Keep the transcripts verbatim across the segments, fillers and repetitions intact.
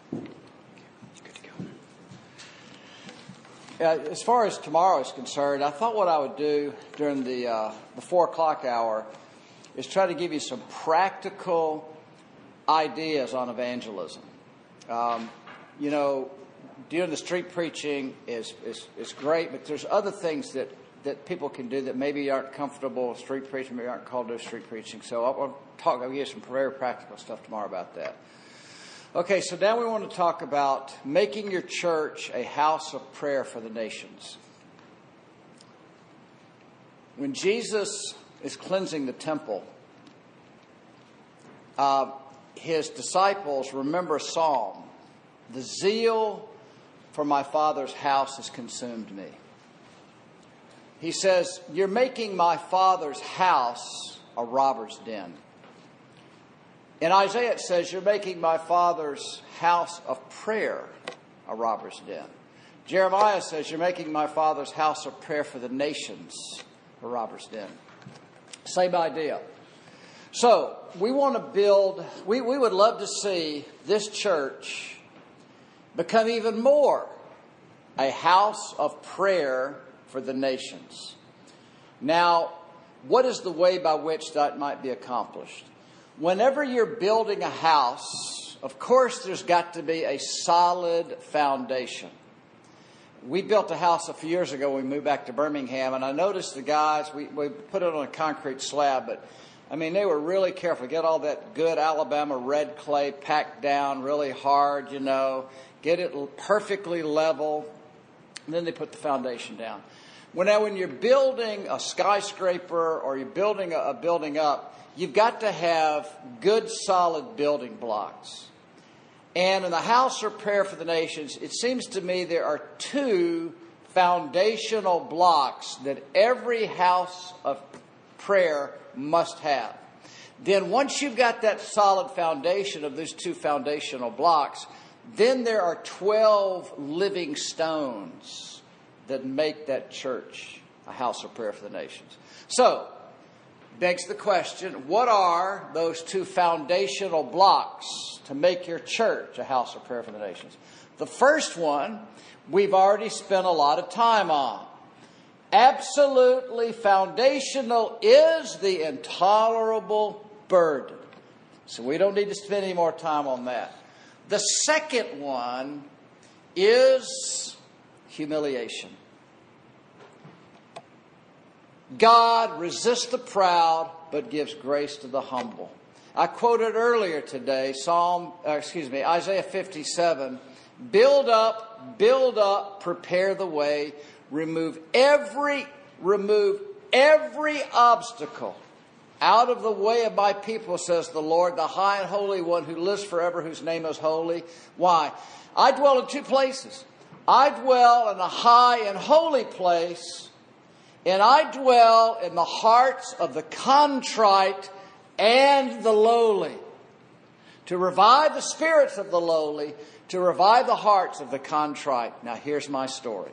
Uh, as far as tomorrow is concerned, I thought what I would do during the, uh, the four o'clock hour is try to give you some practical ideas on evangelism. Um, you know, doing the street preaching is, is, is great, but there's other things that, that people can do that maybe aren't comfortable with street preaching, maybe aren't called to do street preaching. So I'll, I'll talk, I'll give you some very practical stuff tomorrow about that. Okay, so now we want to talk about making your church a house of prayer for the nations. When Jesus is cleansing the temple, uh, his disciples remember a psalm. The zeal for my Father's house has consumed me. He says, you're making my Father's house a robber's den. In Isaiah it says, you're making my Father's house of prayer a robber's den. Jeremiah says, you're making my Father's house of prayer for the nations a robber's den. Same idea. So, we want to build, we, we would love to see this church become even more a house of prayer for the nations. Now, what is the way by which that might be accomplished? Whenever you're building a house, of course there's got to be a solid foundation. We built a house a few years ago when we moved back to Birmingham, and I noticed the guys, we, we put it on a concrete slab, but I mean, they were really careful. Get all that good Alabama red clay packed down really hard, you know, get it perfectly level, and then they put the foundation down. Well, now when you're building a skyscraper or you're building a, a building up, you've got to have good, solid building blocks. And in the house of prayer for the nations, it seems to me there are two foundational blocks that every house of prayer must have. Then once you've got that solid foundation of those two foundational blocks, then there are twelve living stones that make that church a house of prayer for the nations. So, begs the question, what are those two foundational blocks to make your church a house of prayer for the nations? The first one, we've already spent a lot of time on. Absolutely foundational is the intolerable burden. So we don't need to spend any more time on that. The second one is humiliation. God resists the proud, but gives grace to the humble. I quoted earlier today, Psalm, uh, excuse me, Isaiah fifty-seven. Build up, build up, prepare the way, remove every, remove every obstacle out of the way of my people, says the Lord, the high and holy one who lives forever, whose name is holy. Why? I dwell in two places. I dwell in a high and holy place, and I dwell in the hearts of the contrite and the lowly, to revive the spirits of the lowly, to revive the hearts of the contrite. Now here's my story.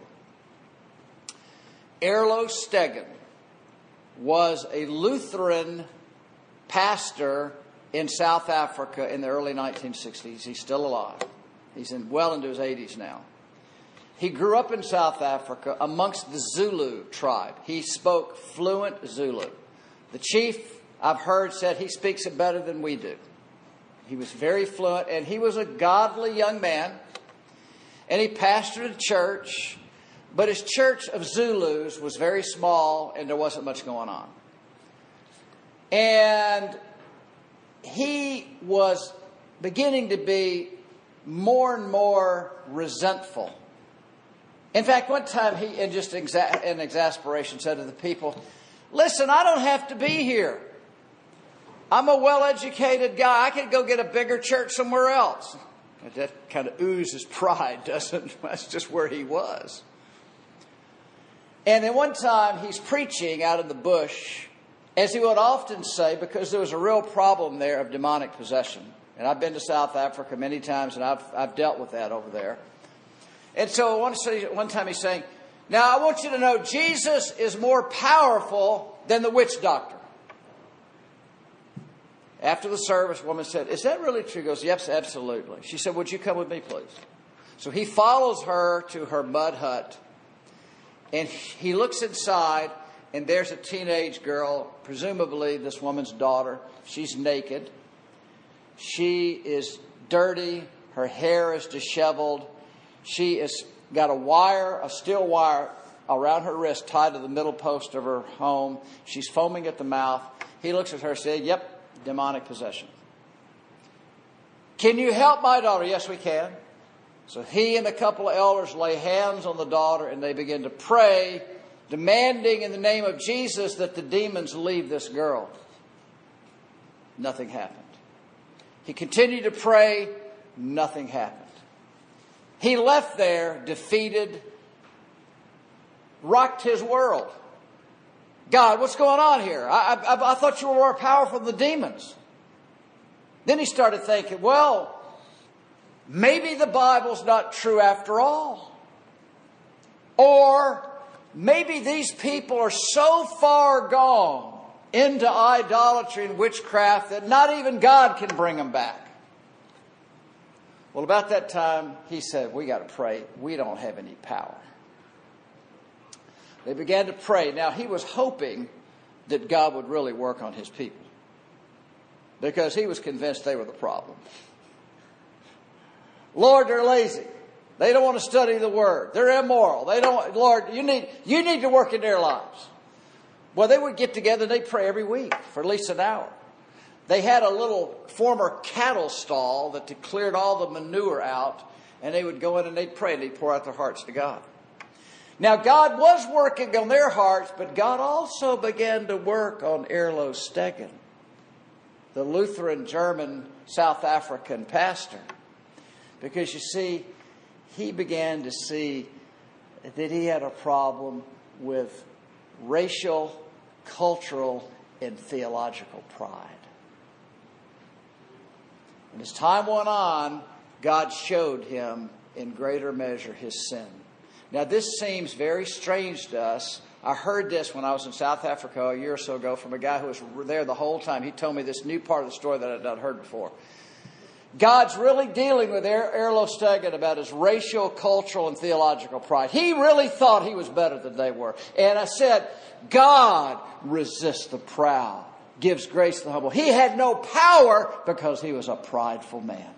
Erlo Stegen was a Lutheran pastor in South Africa in the early nineteen sixties. He's still alive. He's in well into his eighties now. He grew up in South Africa amongst the Zulu tribe. He spoke fluent Zulu. The chief, I've heard, said he speaks it better than we do. He was very fluent, and he was a godly young man. And he pastored a church, but his church of Zulus was very small, and there wasn't much going on. And he was beginning to be more and more resentful. In fact, one time he, in just exa- in exasperation, said to the people, listen, I don't have to be here. I'm a well-educated guy. I could go get a bigger church somewhere else. That kind of oozes pride, doesn't it? That's just where he was. And then one time he's preaching out in the bush, as he would often say, because there was a real problem there of demonic possession. And I've been to South Africa many times, and I've, I've dealt with that over there. And so one, one time he's saying, now I want you to know Jesus is more powerful than the witch doctor. After the service, woman said, is that really true? He goes, yes, absolutely. She said, would you come with me, please? So he follows her to her mud hut, and he looks inside, and there's a teenage girl, presumably this woman's daughter. She's naked. She is dirty. Her hair is disheveled. She has got a wire, a steel wire around her wrist tied to the middle post of her home. She's foaming at the mouth. He looks at her and says, yep, demonic possession. Can you help my daughter? Yes, we can. So he and a couple of elders lay hands on the daughter and they begin to pray, demanding in the name of Jesus that the demons leave this girl. Nothing happened. He continued to pray. Nothing happened. He left there defeated, rocked his world. God, what's going on here? I, I, I thought you were more powerful than the demons. Then he started thinking, well, maybe the Bible's not true after all. Or maybe these people are so far gone into idolatry and witchcraft that not even God can bring them back. Well, about that time, he said, we got to pray. We don't have any power. They began to pray. Now, he was hoping that God would really work on his people, because he was convinced they were the problem. Lord, they're lazy. They don't want to study the Word. They're immoral. They don't. Lord, you need you need to work in their lives. Well, they would get together and they'd pray every week for at least an hour. They had a little former cattle stall that they cleared all the manure out, and they would go in and they'd pray and they'd pour out their hearts to God. Now, God was working on their hearts, but God also began to work on Erlo Stegen, the Lutheran German South African pastor. Because you see, he began to see that he had a problem with racial, cultural, and theological pride. And as time went on, God showed him in greater measure his sin. Now, this seems very strange to us. I heard this when I was in South Africa a year or so ago from a guy who was there the whole time. He told me this new part of the story that I'd not heard before. God's really dealing with Erlo Stegen about his racial, cultural, and theological pride. He really thought he was better than they were. And I said, God resists the proud, gives grace to the humble. He had no power because he was a prideful man.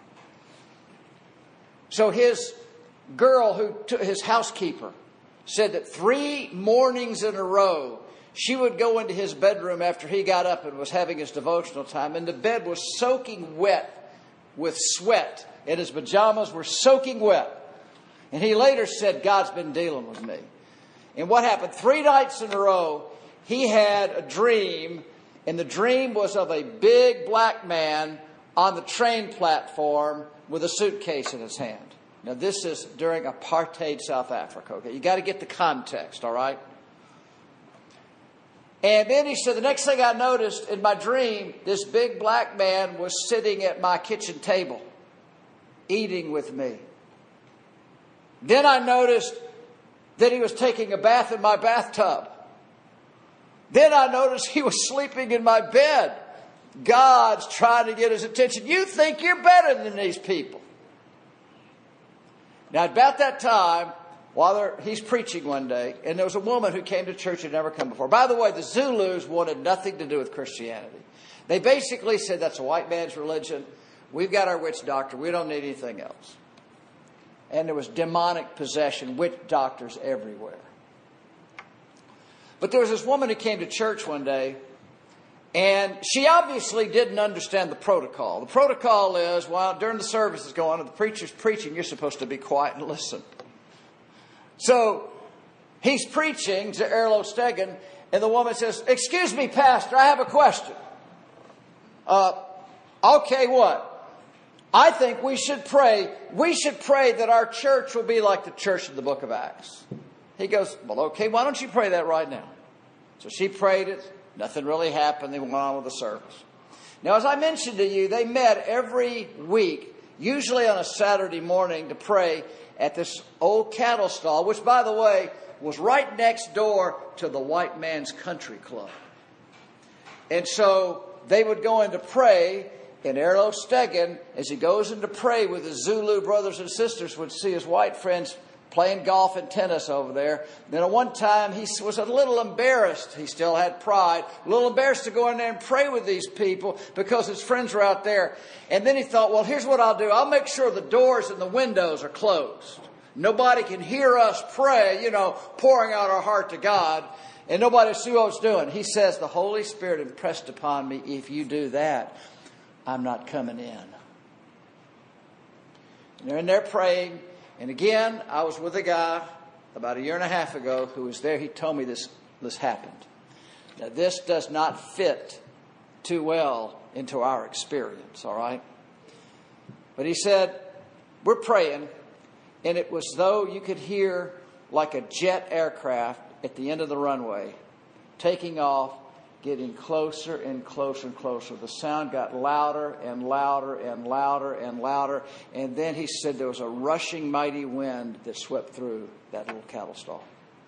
So his girl, who took his housekeeper, said that three mornings in a row, she would go into his bedroom after he got up and was having his devotional time, and the bed was soaking wet with sweat, and his pajamas were soaking wet. And he later said, God's been dealing with me. And what happened? Three nights in a row, he had a dream, and the dream was of a big black man on the train platform with a suitcase in his hand. Now, this is during apartheid South Africa. Okay, you got to get the context, all right? And then he said, the next thing I noticed in my dream, this big black man was sitting at my kitchen table, eating with me. Then I noticed that he was taking a bath in my bathtub. Then I noticed he was sleeping in my bed. God's trying to get his attention. You think you're better than these people. Now, about that time, while he's preaching one day, and there was a woman who came to church who had never come before. By the way, the Zulus wanted nothing to do with Christianity. They basically said, that's a white man's religion. We've got our witch doctor. We don't need anything else. And there was demonic possession, witch doctors everywhere. But there was this woman who came to church one day, and she obviously didn't understand the protocol. The protocol is, while during the service is going on and the preacher's preaching, you're supposed to be quiet and listen. So he's preaching to Erlo Stegen, and the woman says, excuse me, Pastor, I have a question. Uh, okay, what? I think we should pray. We should pray that our church will be like the church in the book of Acts. He goes, well, okay, why don't you pray that right now? So she prayed it. Nothing really happened. They went on with the service. Now, as I mentioned to you, they met every week, usually on a Saturday morning, to pray at this old cattle stall, which, by the way, was right next door to the White Man's Country Club. And so they would go in to pray, and Erlo Stegen, as he goes in to pray with his Zulu brothers and sisters, would see his white friends playing golf and tennis over there. Then at one time he was a little embarrassed. He still had pride. A little embarrassed to go in there and pray with these people because his friends were out there. And then he thought, well, here's what I'll do. I'll make sure the doors and the windows are closed. Nobody can hear us pray, you know, pouring out our heart to God. And nobody will see what I was doing. He says, the Holy Spirit impressed upon me, if you do that, I'm not coming in. And they're in there praying. And again, I was with a guy about a year and a half ago who was there. He told me this, this happened. Now, this does not fit too well into our experience, all right? But he said, we're praying, and it was though you could hear like a jet aircraft at the end of the runway, taking off, getting closer and closer and closer. The sound got louder and louder and louder and louder. And then he said there was a rushing mighty wind that swept through that little cattle stall.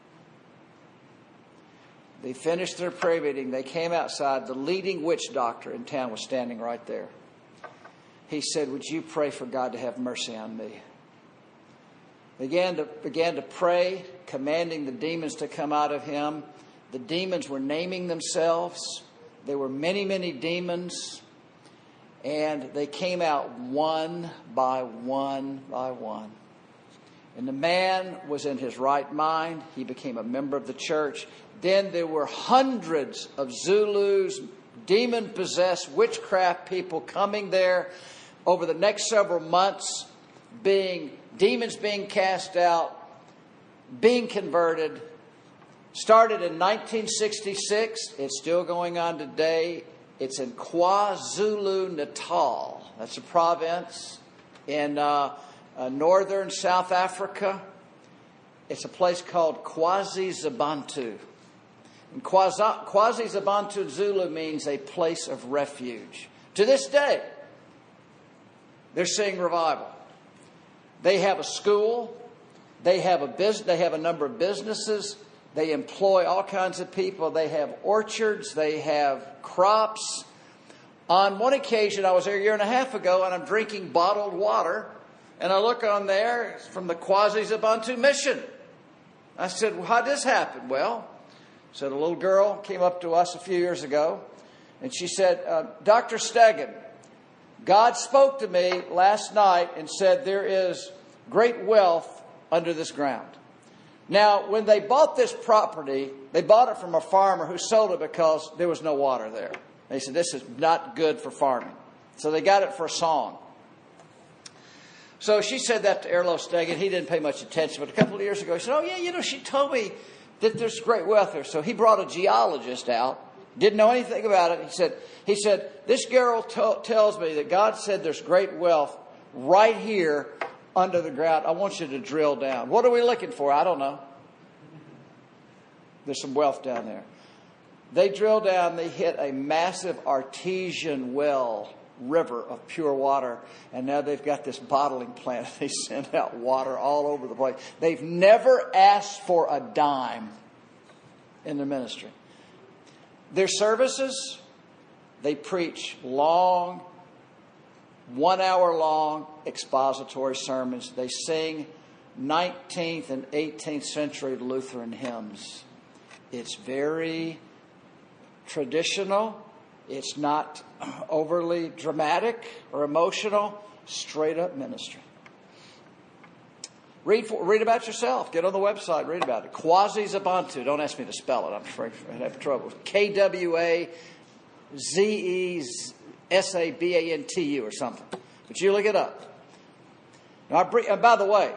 They finished their prayer meeting. They came outside. The leading witch doctor in town was standing right there. He said, would you pray for God to have mercy on me? Began to, began to pray, commanding the demons to come out of him. The demons were naming themselves. There were many, many demons. And they came out one by one by one. And the man was in his right mind. He became a member of the church. Then there were hundreds of Zulus, demon-possessed witchcraft people coming there over the next several months, being demons being cast out, being converted. Started in nineteen sixty-six. It's still going on today. It's in KwaZulu-Natal. That's a province in uh, uh, northern South Africa. It's a place called KwaZulu-Natal. And KwaZulu-Natal Zulu means a place of refuge. To this day, they're seeing revival. They have a school. They have a business. They have a number of businesses. They employ all kinds of people. They have orchards. They have crops. On one occasion, I was there a year and a half ago, and I'm drinking bottled water. And I look on there, it's from the KwaZulu-Natal Mission. I said, well, how did this happen? Well, said a little girl came up to us a few years ago, and she said, uh, Doctor Stegen, God spoke to me last night and said there is great wealth under this ground. Now, when they bought this property, they bought it from a farmer who sold it because there was no water there. They said, this is not good for farming. So they got it for a song. So she said that to Erlo Stegen. He didn't pay much attention. But a couple of years ago, he said, oh, yeah, you know, she told me that there's great wealth there. So he brought a geologist out. Didn't know anything about it. He said, he said, this girl t- tells me that God said there's great wealth right here under the ground. I want you to drill down. What are we looking for? I don't know. There's some wealth down there. They drill down. They hit a massive artesian well, river of pure water. And now they've got this bottling plant. They send out water all over the place. They've never asked for a dime in their ministry. Their services, they preach long, one hour long expository sermons. They sing nineteenth and eighteenth century Lutheran hymns. It's very traditional. It's not overly dramatic or emotional. Straight up ministry. Read for, read about yourself. Get on the website. Read about it. KwaZulu-Natal. Don't ask me to spell it. I'm afraid I'd have trouble. K W A Z E S A B A N T U or something. But you look it up. Now, I bring, and by the way,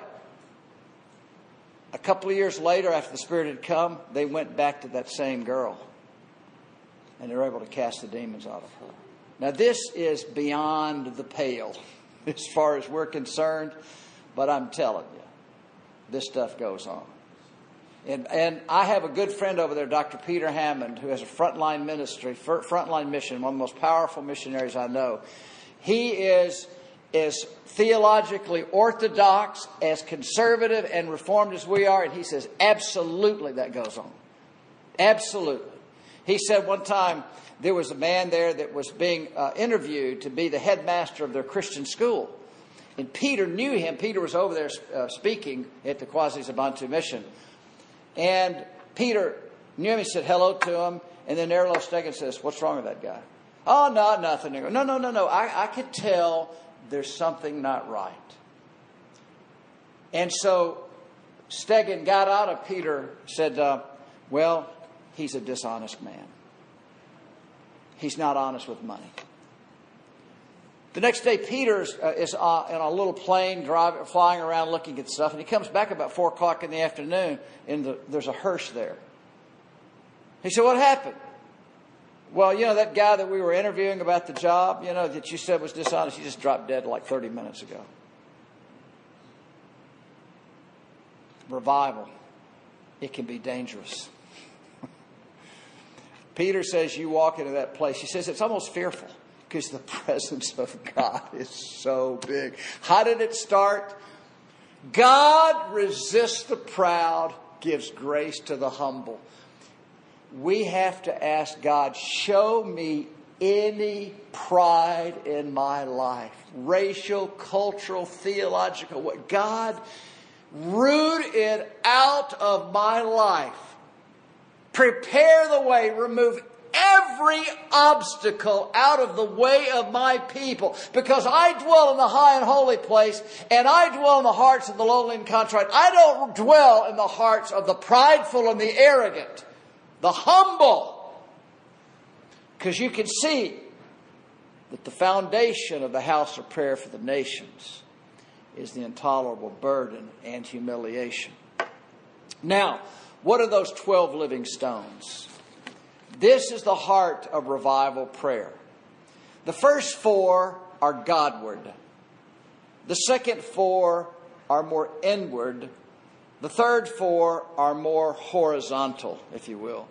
a couple of years later, after the Spirit had come, they went back to that same girl. And they were able to cast the demons out of her. Now, this is beyond the pale as far as we're concerned. But I'm telling you, this stuff goes on. And and I have a good friend over there, Doctor Peter Hammond, who has a frontline ministry, frontline mission, one of the most powerful missionaries I know. He is as theologically orthodox, as conservative and reformed as we are. And he says, absolutely, that goes on. Absolutely. He said one time there was a man there that was being uh, interviewed to be the headmaster of their Christian school. And Peter knew him. Peter was over there uh, speaking at the Quasi-Zabantu mission. And Peter knew him. He said hello to him. And then Erlo Stegan says, "What's wrong with that guy?" "Oh, no, nothing." They go, no, no, no, no. I, I could tell there's something not right. And so Stegan got out of Peter, said, uh, well, he's a dishonest man. He's not honest with money. The next day, Peter uh, is uh, in a little plane driving, flying around looking at stuff. And he comes back about four o'clock in the afternoon, and the, there's a hearse there. He said, "What happened?" "Well, you know, that guy that we were interviewing about the job, you know, that you said was dishonest, he just dropped dead like thirty minutes ago." Revival, it can be dangerous. Peter says you walk into that place. He says it's almost fearful because the presence of God is so big. How did it start? God resists the proud, gives grace to the humble. We have to ask God, show me any pride in my life. Racial, cultural, theological. What God, root it out of my life. Prepare the way. Remove every obstacle out of the way of my people. Because I dwell in the high and holy place, and I dwell in the hearts of the lowly and contrite. I don't dwell in the hearts of the prideful and the arrogant. The humble. Because you can see that the foundation of the house of prayer for the nations is the intolerable burden and humiliation. Now, what are those twelve living stones? This is the heart of revival prayer. The first four are Godward. The second four are more inward. The third four are more horizontal, if you will.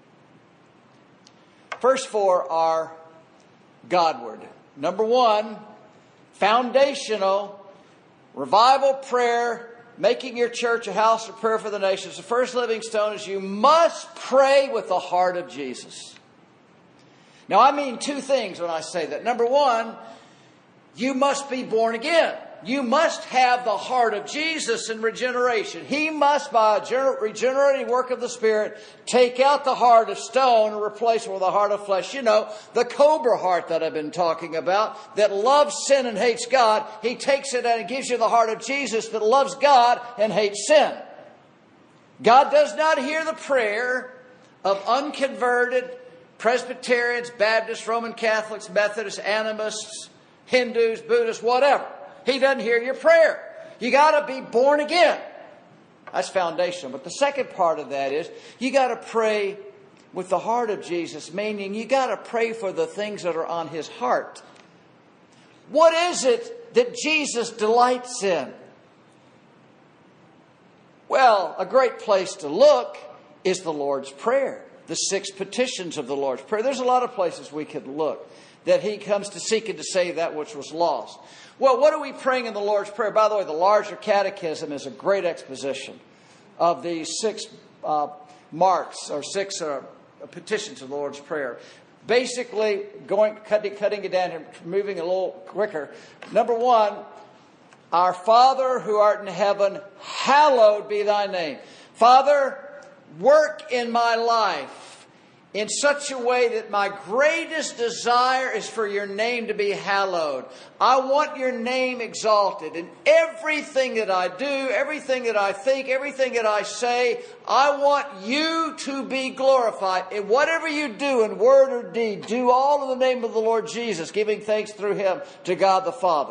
First four are Godward. Number one, foundational, revival prayer, making your church a house of prayer for the nations. The first living stone is you must pray with the heart of Jesus. Now, I mean two things when I say that. Number one, you must be born again. You must have the heart of Jesus in regeneration. He must, by a regenerating work of the Spirit, take out the heart of stone and replace it with a heart of flesh. You know, the cobra heart that I've been talking about, that loves sin and hates God. He takes it and gives you the heart of Jesus that loves God and hates sin. God does not hear the prayer of unconverted Presbyterians, Baptists, Roman Catholics, Methodists, Animists, Hindus, Buddhists, whatever. He doesn't hear your prayer. You got to be born again. That's foundational. But the second part of that is you got to pray with the heart of Jesus, meaning you got to pray for the things that are on His heart. What is it that Jesus delights in? Well, a great place to look is the Lord's Prayer, the six petitions of the Lord's Prayer. There's a lot of places we could look that He comes to seek and to save that which was lost. Well, what are we praying in the Lord's Prayer? By the way, the larger catechism is a great exposition of these six uh, marks or six uh, petitions of the Lord's Prayer. Basically, going cutting, cutting it down and moving a little quicker. Number one, our Father who art in heaven, hallowed be thy name. Father, work in my life in such a way that my greatest desire is for your name to be hallowed. I want your name exalted in everything that I do, everything that I think, everything that I say. I want you to be glorified. In whatever you do in word or deed, do all in the name of the Lord Jesus, giving thanks through Him to God the Father.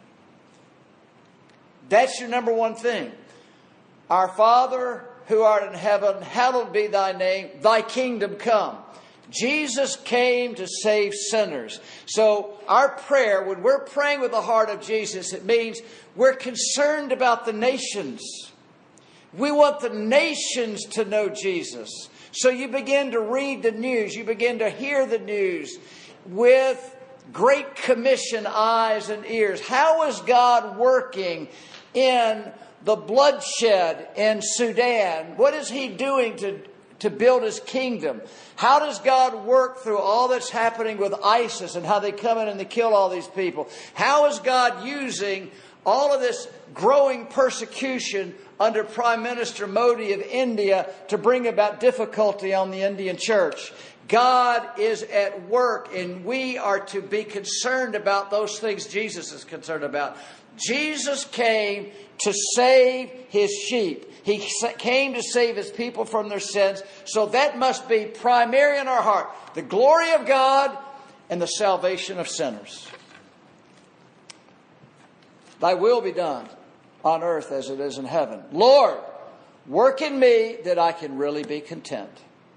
That's your number one thing. Our Father who art in heaven, hallowed be thy name, thy kingdom come. Jesus came to save sinners. So our prayer, when we're praying with the heart of Jesus, it means we're concerned about the nations. We want the nations to know Jesus. So you begin to read the news. You begin to hear the news with Great Commission eyes and ears. How is God working in the bloodshed in Sudan? What is He doing to, to build His kingdom? How does God work through all that's happening with ISIS and how they come in and they kill all these people? How is God using all of this growing persecution under Prime Minister Modi of India to bring about difficulty on the Indian church? God is at work, and we are to be concerned about those things Jesus is concerned about. Jesus came to save His sheep. He came to save His people from their sins. So that must be primary in our heart. The glory of God and the salvation of sinners. Thy will be done on earth as it is in heaven. Lord, work in me that I can really be content.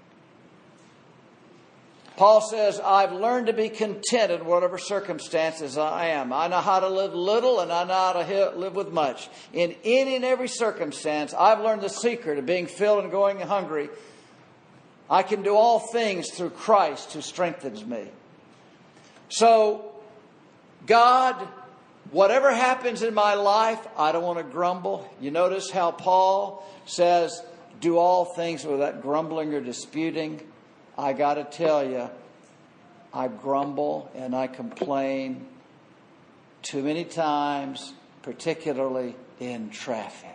Paul says, I've learned to be content in whatever circumstances I am. I know how to live little and I know how to live with much. In any and every circumstance, I've learned the secret of being filled and going hungry. I can do all things through Christ who strengthens me. So, God, whatever happens in my life, I don't want to grumble. You notice how Paul says, do all things without grumbling or disputing. I got to tell you, I grumble and I complain too many times, particularly in traffic.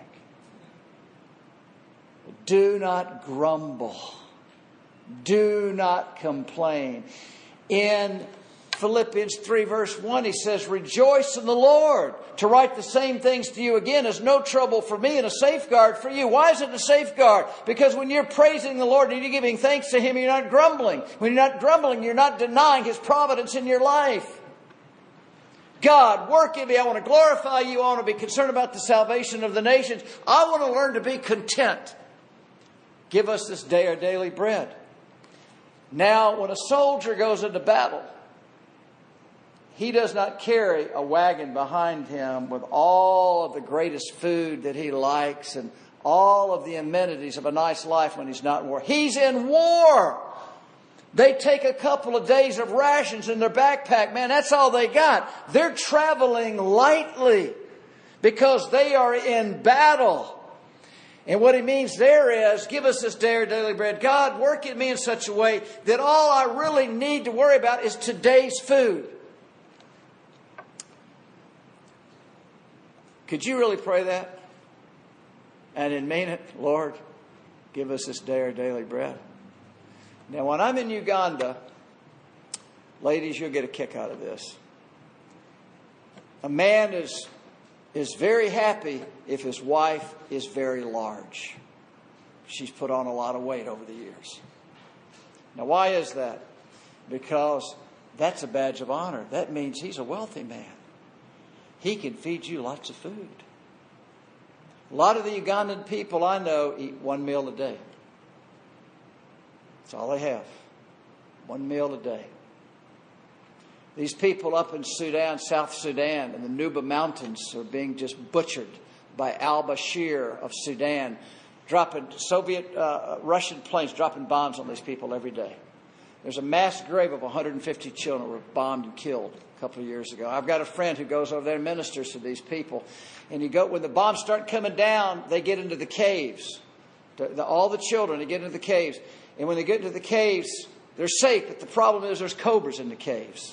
Do not grumble. Do not complain. In Philippians three verse one, he says, rejoice in the Lord. To write the same things to you again is no trouble for me and a safeguard for you. Why is it a safeguard? Because when you're praising the Lord and you're giving thanks to Him, you're not grumbling. When you're not grumbling, you're not denying His providence in your life. God, work in me. I want to glorify you. I want to be concerned about the salvation of the nations. I want to learn to be content. Give us this day our daily bread. Now, when a soldier goes into battle, he does not carry a wagon behind him with all of the greatest food that he likes and all of the amenities of a nice life when he's not in war. He's in war. They take a couple of days of rations in their backpack. Man, that's all they got. They're traveling lightly because they are in battle. And what he means there is, give us this day our daily bread. God, work in me in such a way that all I really need to worry about is today's food. Could you really pray that? And then mean it? Lord, give us this day our daily bread. Now, when I'm in Uganda, ladies, you'll get a kick out of this. A man is, is very happy if his wife is very large. She's put on a lot of weight over the years. Now, why is that? Because that's a badge of honor. That means he's a wealthy man. He can feed you lots of food. A lot of the Ugandan people I know eat one meal a day. That's all they have. One meal a day. These people up in Sudan, South Sudan, in the Nuba Mountains are being just butchered by al-Bashir of Sudan, dropping Soviet, uh, Russian planes dropping bombs on these people every day. There's a mass grave of one hundred fifty children who were bombed and killed a couple of years ago. I've got a friend who goes over there and ministers to these people. And you go, when the bombs start coming down, they get into the caves. The, the, all the children, they get into the caves. And when they get into the caves, they're safe. But the problem is there's cobras in the caves.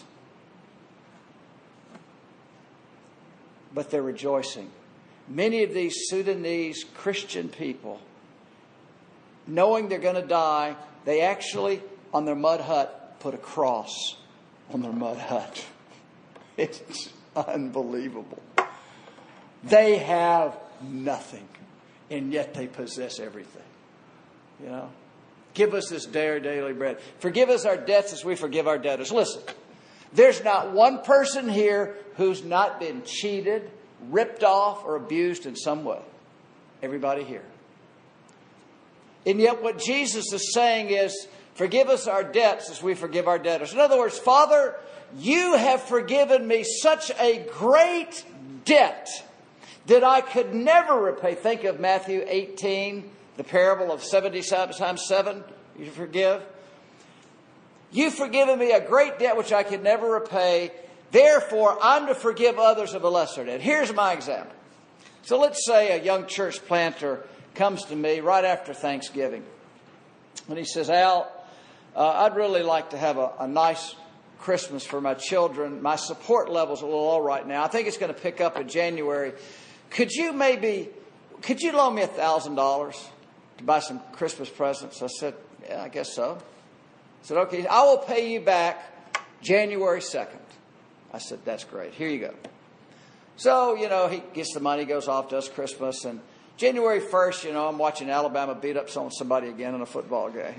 But they're rejoicing. Many of these Sudanese Christian people, knowing they're going to die, they actually, on their mud hut, put a cross on their mud hut. It's unbelievable. They have nothing, and yet they possess everything. You know? Give us this day our daily bread. Forgive us our debts as we forgive our debtors. Listen, there's not one person here who's not been cheated, ripped off, or abused in some way. Everybody here. And yet what Jesus is saying is, forgive us our debts as we forgive our debtors. In other words, Father, you have forgiven me such a great debt that I could never repay. Think of Matthew eighteen, the parable of seventy times seven. You forgive. You've forgiven me a great debt which I could never repay. Therefore, I'm to forgive others of a lesser debt. Here's my example. So let's say a young church planter comes to me right after Thanksgiving. And he says, Al, uh, I'd really like to have a, a nice Christmas for my children. My support level's a little low right now. I think it's going to pick up in January. Could you maybe, could you loan me a thousand dollars to buy some Christmas presents? I said, yeah, I guess so. I said, okay, I will pay you back January second. I said, that's great. Here you go. So, you know, he gets the money, goes off, does Christmas. And January first, you know, I'm watching Alabama beat up somebody again in a football game.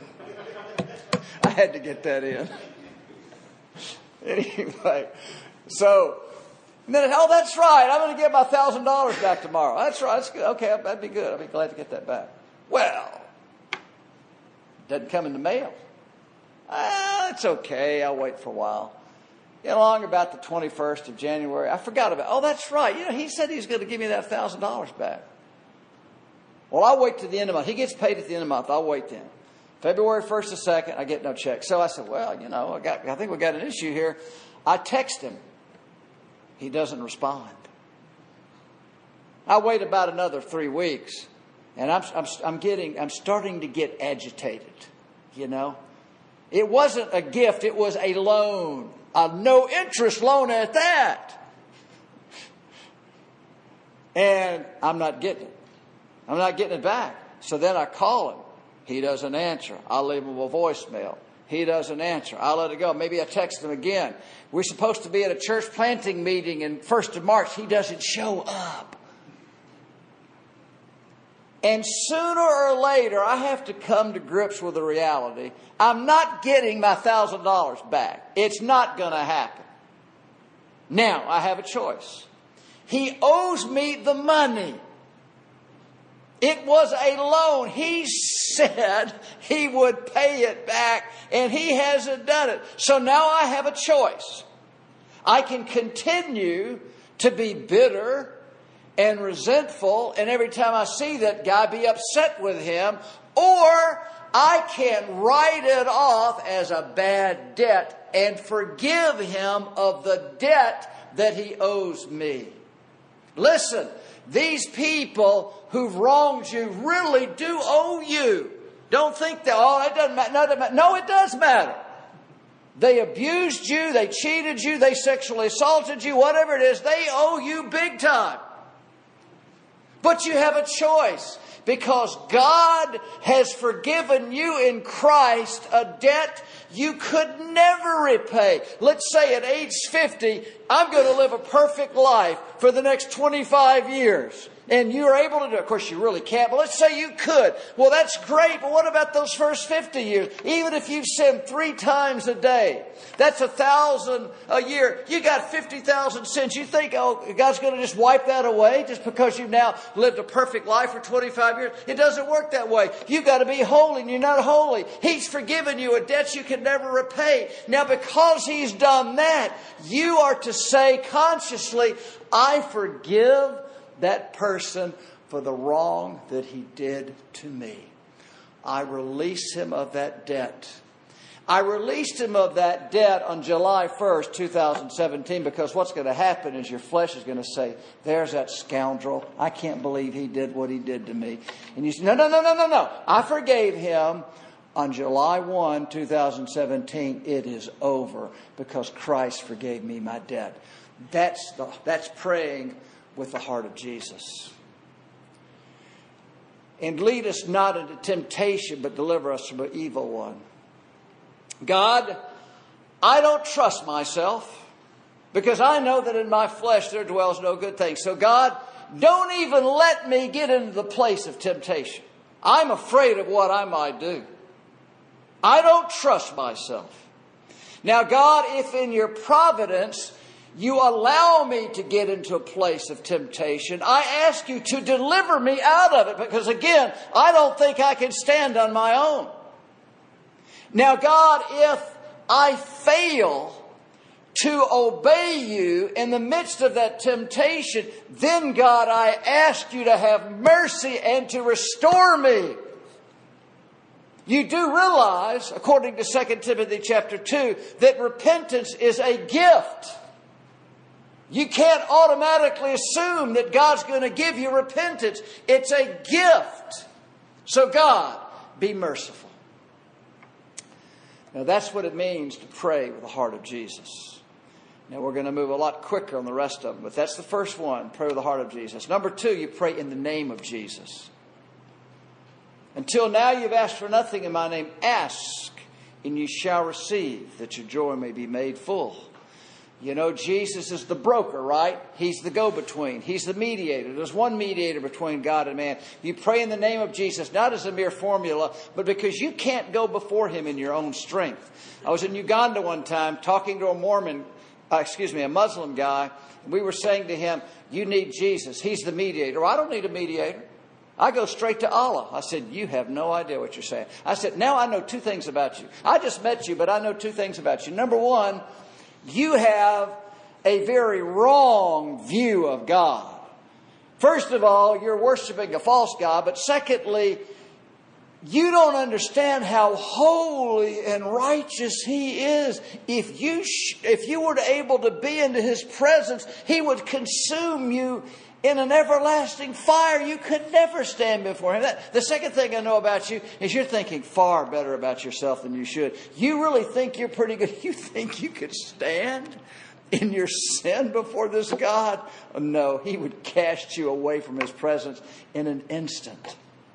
I had to get that in. Anyway, so, and then, oh, that's right. I'm going to get my one thousand dollars back tomorrow. That's right. That's good. Okay, that'd be good. I'd be glad to get that back. Well, doesn't come in the mail. Ah, it's okay. I'll wait for a while. You know, along about the twenty-first of January, I forgot about it. Oh, that's right. You know, he said he was going to give me that one thousand dollars back. Well, I'll wait to the end of the month. He gets paid at the end of the month. I'll wait then. February first or second, I get no check. So I said, well, you know, I got, I think we got an issue here. I text him. He doesn't respond. I wait about another three weeks, and I'm, I'm, I'm getting, I'm starting to get agitated, you know. It wasn't a gift. It was a loan, a no interest loan at that. And I'm not getting it. I'm not getting it back. So then I call him. He doesn't answer. I leave him a voicemail. He doesn't answer. I let it go. Maybe I text him again. We're supposed to be at a church planting meeting in first of March. He doesn't show up. And sooner or later, I have to come to grips with the reality. I'm not getting my one thousand dollars back. It's not going to happen. Now, I have a choice. He owes me the money. It was a loan. He said he would pay it back, and he hasn't done it. So now I have a choice. I can continue to be bitter and resentful, and every time I see that guy, be upset with him, or I can write it off as a bad debt and forgive him of the debt that he owes me. Listen, these people who've wronged you really do owe you. Don't think that, oh, it doesn't matter. No, it doesn't matter. No, it does matter. They abused you, they cheated you, they sexually assaulted you, whatever it is, they owe you big time. But you have a choice, because God has forgiven you in Christ a debt you could never repay. Let's say at age fifty, I'm going to live a perfect life for the next twenty-five years. And you're able to do it. Of course, you really can't, but let's say you could. Well, that's great, but what about those first fifty years? Even if you've sinned three times a day, that's a thousand a year. You got fifty thousand sins. You think, oh, God's going to just wipe that away just because you've now lived a perfect life for twenty-five years? It doesn't work that way. You've got to be holy, and you're not holy. He's forgiven you a debt you can never repay. Now, because He's done that, you are to say consciously, I forgive that person for the wrong that he did to me. I release him of that debt. I released him of that debt on July first, twenty seventeen, because what's going to happen is your flesh is going to say, there's that scoundrel. I can't believe he did what he did to me. And you say, no, no, no, no, no, no. I forgave him on July first, twenty seventeen. It is over because Christ forgave me my debt. That's the, that's praying with the heart of Jesus. And lead us not into temptation, but deliver us from the evil one. God, I don't trust myself, because I know that in my flesh there dwells no good thing. So God, don't even let me get into the place of temptation. I'm afraid of what I might do. I don't trust myself. Now God, if in your providence you allow me to get into a place of temptation, I ask you to deliver me out of it, because again, I don't think I can stand on my own. Now God, if I fail to obey you in the midst of that temptation, then God, I ask you to have mercy and to restore me. You do realize, according to Second Timothy chapter two, that repentance is a gift. You can't automatically assume that God's going to give you repentance. It's a gift. So God, be merciful. Now that's what it means to pray with the heart of Jesus. Now we're going to move a lot quicker on the rest of them, but that's the first one, pray with the heart of Jesus. Number two, you pray in the name of Jesus. Until now you've asked for nothing in my name. Ask, and you shall receive, that your joy may be made full. You know, Jesus is the broker, right? He's the go-between. He's the mediator. There's one mediator between God and man. You pray in the name of Jesus, not as a mere formula, but because you can't go before him in your own strength. I was in Uganda one time talking to a Mormon, uh, excuse me, a Muslim guy. And we were saying to him, you need Jesus. He's the mediator. Well, I don't need a mediator. I go straight to Allah. I said, you have no idea what you're saying. I said, now I know two things about you. I just met you, but I know two things about you. Number one, you have a very wrong view of God. First of all, you're worshiping a false God. But secondly, you don't understand how holy and righteous he is. If you, sh- if you were able to be into his presence, he would consume you in an everlasting fire. You could never stand before him. That, the second thing I know about you is you're thinking far better about yourself than you should. You really think you're pretty good. You think you could stand in your sin before this God? No, he would cast you away from his presence in an instant.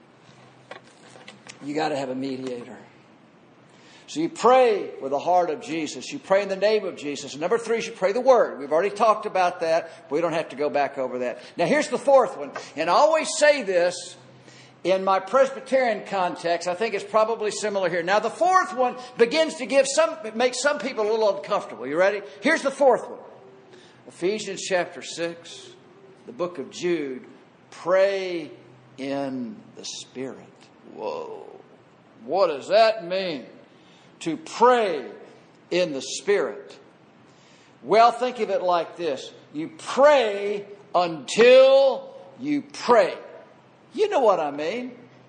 You got to have a mediator. So you pray with the heart of Jesus. You pray in the name of Jesus. And number three is you pray the word. We've already talked about that. We don't have to go back over that. Now here's the fourth one. And I always say this in my Presbyterian context. I think it's probably similar here. Now the fourth one begins to give some, make some people a little uncomfortable. You ready? Here's the fourth one. Ephesians chapter six, the book of Jude. Pray in the Spirit. Whoa. What does that mean? To pray in the Spirit. Well, think of it like this. You pray until you pray. You know what I mean.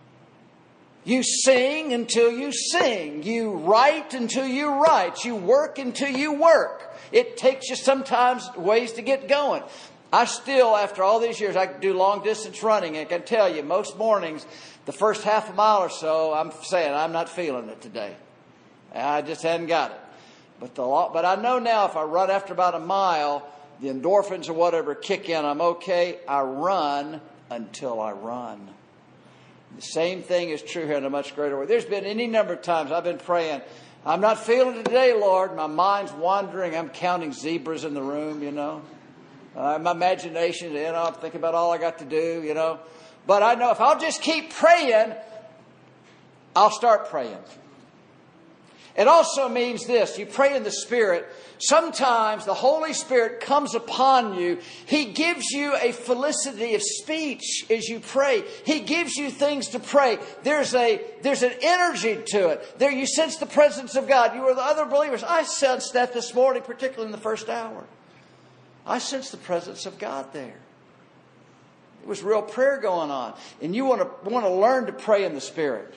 You sing until you sing. You write until you write. You work until you work. It takes you sometimes ways to get going. I still, after all these years, I do long distance running. And I can tell you, most mornings, the first half a mile or so, I'm saying, I'm not feeling it today. I just hadn't got it. But the but I know now if I run after about a mile, the endorphins or whatever kick in, I'm okay. I run until I run. The same thing is true here in a much greater way. There's been any number of times I've been praying, I'm not feeling it today, Lord. My mind's wandering. I'm counting zebras in the room, you know. Uh, my imagination, you know, I'm thinking about all I got to do, you know. But I know if I'll just keep praying, I'll start praying. It also means this. You pray in the Spirit. Sometimes the Holy Spirit comes upon you. He gives you a felicity of speech as you pray. He gives you things to pray. There's a there's an energy to it. There you sense the presence of God. You are the other believers. I sensed that this morning, particularly in the first hour. I sensed the presence of God there. There was real prayer going on. And you want to want to learn to pray in the Spirit.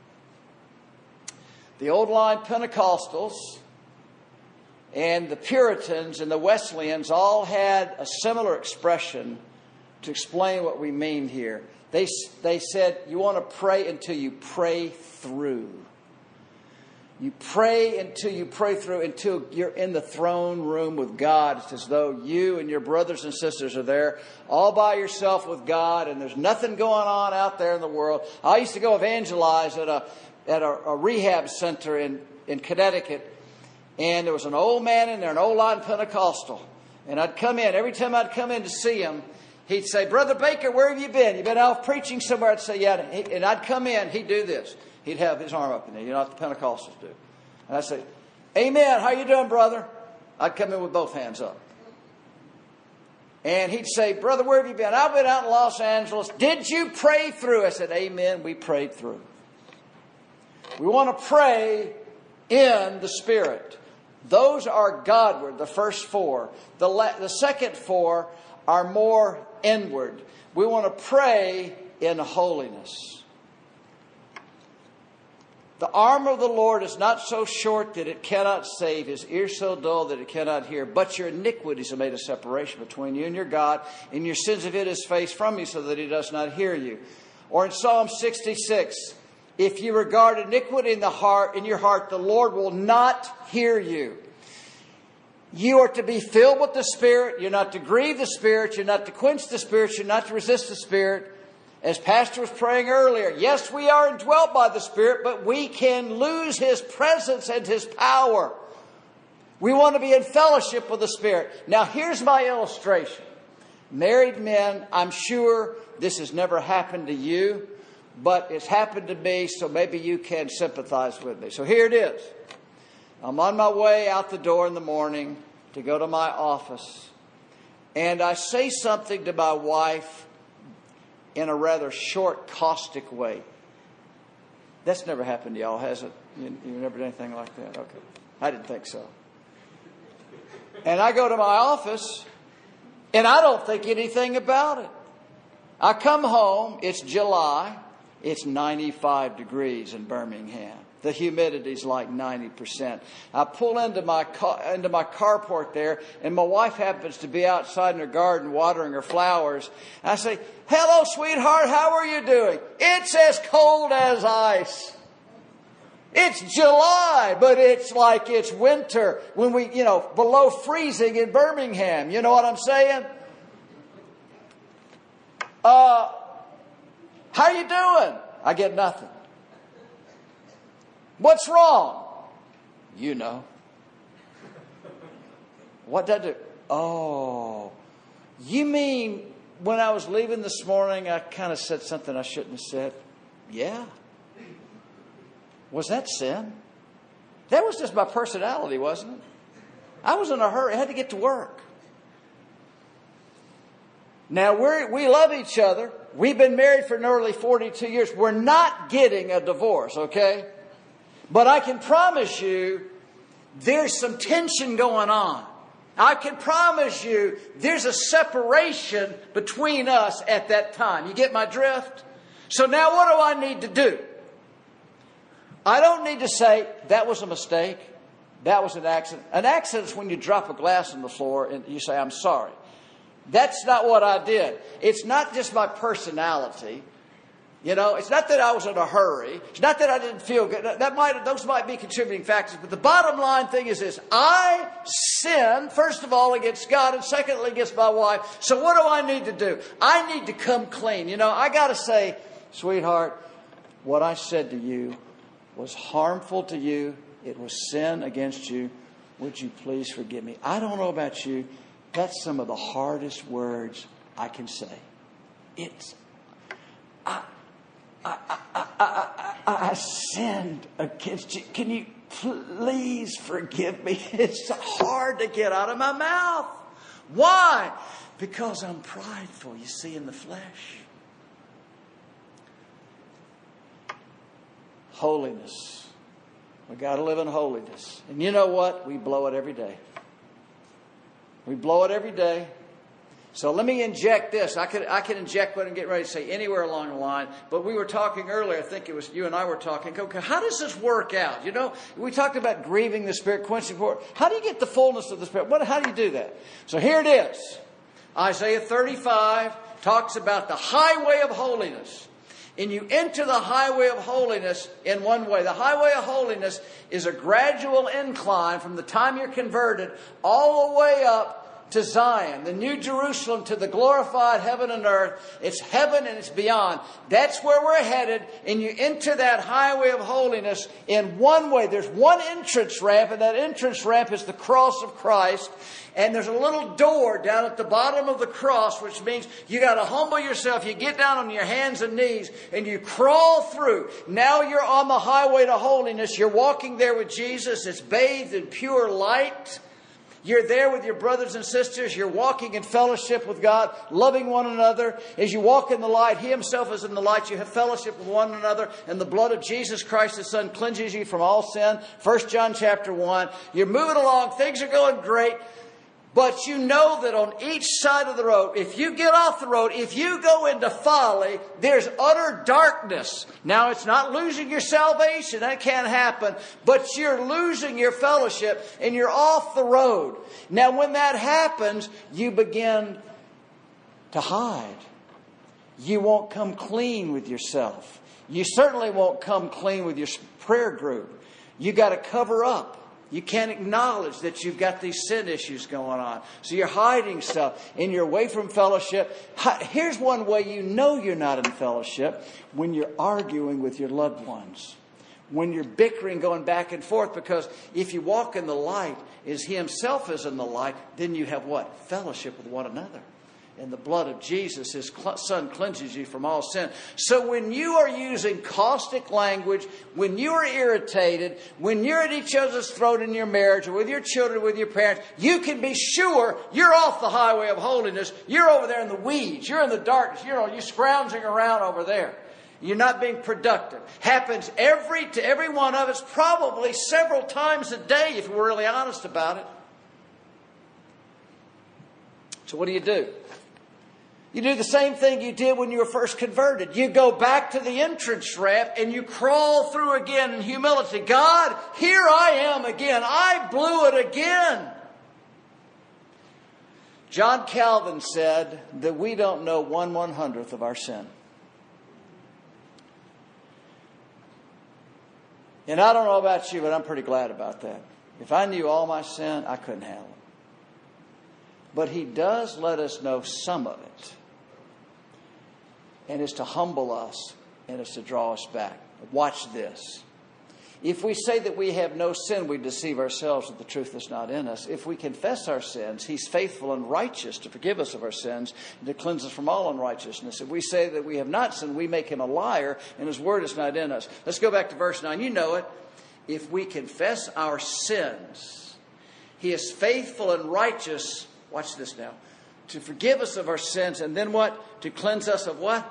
The old line Pentecostals and the Puritans and the Wesleyans all had a similar expression to explain what we mean here. They, they said, you want to pray until you pray through. You pray until you pray through, until you're in the throne room with God. It's as though you and your brothers and sisters are there all by yourself with God, and there's nothing going on out there in the world. I used to go evangelize at a at a, a rehab center in, in Connecticut. And there was an old man in there, an old line Pentecostal. And I'd come in. Every time I'd come in to see him, he'd say, Brother Baker, where have you been? You been out preaching somewhere? I'd say, yeah. And I'd come in. He'd do this. He'd have his arm up in there. You know what the Pentecostals do. And I'd say, Amen. How you doing, brother? I'd come in with both hands up. And he'd say, Brother, where have you been? I've been out in Los Angeles. Did you pray through? I said, Amen. We prayed through. We want to pray in the Spirit. Those are Godward, the first four. The, la- the second four are more inward. We want to pray in holiness. The arm of the Lord is not so short that it cannot save, his ear so dull that it cannot hear. But your iniquities have made a separation between you and your God, and your sins have hid his face from you so that he does not hear you. Or in Psalm sixty-six, If you regard iniquity in the heart, in your heart, the Lord will not hear you. You are to be filled with the Spirit. You're not to grieve the Spirit. You're not to quench the Spirit. You're not to resist the Spirit. As Pastor was praying earlier, yes, we are indwelt by the Spirit, but we can lose His presence and His power. We want to be in fellowship with the Spirit. Now, here's my illustration. Married men, I'm sure this has never happened to you, but it's happened to me, so maybe you can sympathize with me. So here it is. I'm on my way out the door in the morning to go to my office, and I say something to my wife in a rather short, caustic way. That's never happened to y'all, has it? You, you never done anything like that? Okay. I didn't think so. And I go to my office, and I don't think anything about it. I come home, it's July, it's ninety-five degrees in Birmingham. The humidity's like ninety percent. I pull into my car, into my carport there, and my wife happens to be outside in her garden watering her flowers. I say, "Hello, sweetheart, how are you doing?" "It's as cold as ice." It's July, but it's like it's winter when we, you know, below freezing in Birmingham. You know what I'm saying? Uh, how you doing? I get nothing. What's wrong? You know. What did I do? Oh, you mean when I was leaving this morning, I kind of said something I shouldn't have said? Yeah. Was that sin? That was just my personality, wasn't it? I was in a hurry. I had to get to work. Now, we we love each other. We've been married for nearly forty-two years. We're not getting a divorce, okay? But I can promise you there's some tension going on. I can promise you there's a separation between us at that time. You get my drift? So now what do I need to do? I don't need to say, that was a mistake. That was an accident. An accident is when you drop a glass on the floor and you say, I'm sorry. That's not what I did. It's not just my personality. You know, it's not that I was in a hurry. It's not that I didn't feel good. That might, those might be contributing factors. But the bottom line thing is this. I sinned, first of all, against God, and secondly, against my wife. So what do I need to do? I need to come clean. You know, I got to say, sweetheart, what I said to you was harmful to you. It was sin against you. Would you please forgive me? I don't know about you. That's some of the hardest words I can say. It's, I, I, I, I, I, I sinned against you. Can you please forgive me? It's hard to get out of my mouth. Why? Because I'm prideful, you see, in the flesh. Holiness. We got to live in holiness. And you know what? We blow it every day. We blow it every day. So let me inject this. I could I can inject what I'm getting ready to say anywhere along the line. But we were talking earlier, I think it was you and I were talking. Okay, how does this work out? You know, we talked about grieving the Spirit, quenching the Spirit. How do you get the fullness of the Spirit? What, how do you do that? So here it is. Isaiah thirty-five talks about the highway of holiness. And you enter the highway of holiness in one way. The highway of holiness is a gradual incline from the time you're converted all the way up to Zion, the New Jerusalem, to the glorified heaven and earth. It's heaven and it's beyond. That's where we're headed. And you enter that highway of holiness in one way. There's one entrance ramp, and that entrance ramp is the cross of Christ. And there's a little door down at the bottom of the cross, which means you got to humble yourself. You get down on your hands and knees and you crawl through. Now you're on the highway to holiness. You're walking there with Jesus. It's bathed in pure light. You're there with your brothers and sisters. You're walking in fellowship with God, loving one another. As you walk in the light, He Himself is in the light. You have fellowship with one another. And the blood of Jesus Christ, the Son, cleanses you from all sin. First John chapter one. You're moving along. Things are going great. But you know that on each side of the road, if you get off the road, if you go into folly, there's utter darkness. Now, it's not losing your salvation. That can't happen. But you're losing your fellowship and you're off the road. Now, when that happens, you begin to hide. You won't come clean with yourself. You certainly won't come clean with your prayer group. You got to cover up. You can't acknowledge that you've got these sin issues going on. So you're hiding stuff and you're away from fellowship. Here's one way you know you're not in fellowship: when you're arguing with your loved ones. When you're bickering, going back and forth. Because if you walk in the light as He Himself is in the light, then you have what? Fellowship with one another. And the blood of Jesus, His Son, cleanses you from all sin. So when you are using caustic language, when you are irritated, when you're at each other's throat in your marriage or with your children, with your parents, you can be sure you're off the highway of holiness. You're over there in the weeds. You're in the darkness. You're, you're scrounging around over there. You're not being productive. Happens every to every one of us, probably several times a day if we're really honest about it. So what do you do? You do the same thing you did when you were first converted. You go back to the entrance ramp and you crawl through again in humility. God, here I am again. I blew it again. John Calvin said that we don't know one one hundredth of our sin. And I don't know about you, but I'm pretty glad about that. If I knew all my sin, I couldn't handle it. But He does let us know some of it. And it's to humble us and it's to draw us back. Watch this. If we say that we have no sin, we deceive ourselves and the truth is not in us. If we confess our sins, He's faithful and righteous to forgive us of our sins and to cleanse us from all unrighteousness. If we say that we have not sinned, we make Him a liar and His word is not in us. Let's go back to verse nine. You know it. If we confess our sins, He is faithful and righteous. Watch this now. To forgive us of our sins, and then what? To cleanse us of what?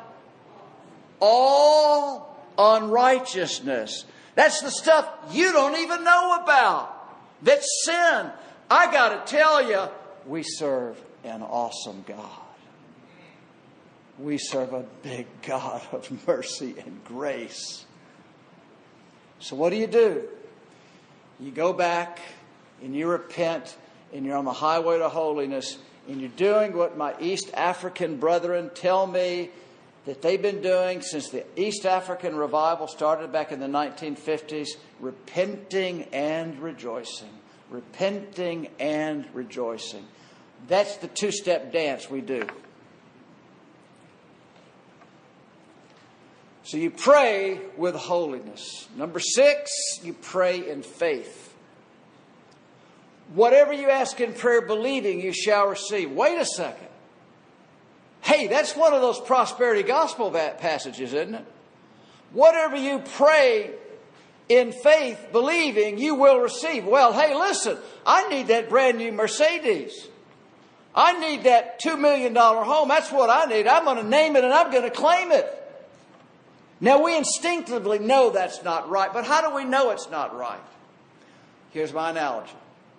All unrighteousness. That's the stuff you don't even know about. That's sin. I got to tell you, we serve an awesome God. We serve a big God of mercy and grace. So what do you do? You go back and you repent and you're on the highway to holiness. And you're doing what my East African brethren tell me that they've been doing since the East African revival started back in the nineteen fifties. Repenting and rejoicing. Repenting and rejoicing. That's the two-step dance we do. So you pray with holiness. Number six, you pray in faith. Whatever you ask in prayer, believing, you shall receive. Wait a second. Hey, that's one of those prosperity gospel passages, isn't it? Whatever you pray in faith, believing, you will receive. Well, hey, listen, I need that brand new Mercedes. I need that two million dollars home. That's what I need. I'm going to name it and I'm going to claim it. Now, we instinctively know that's not right. But how do we know it's not right? Here's my analogy.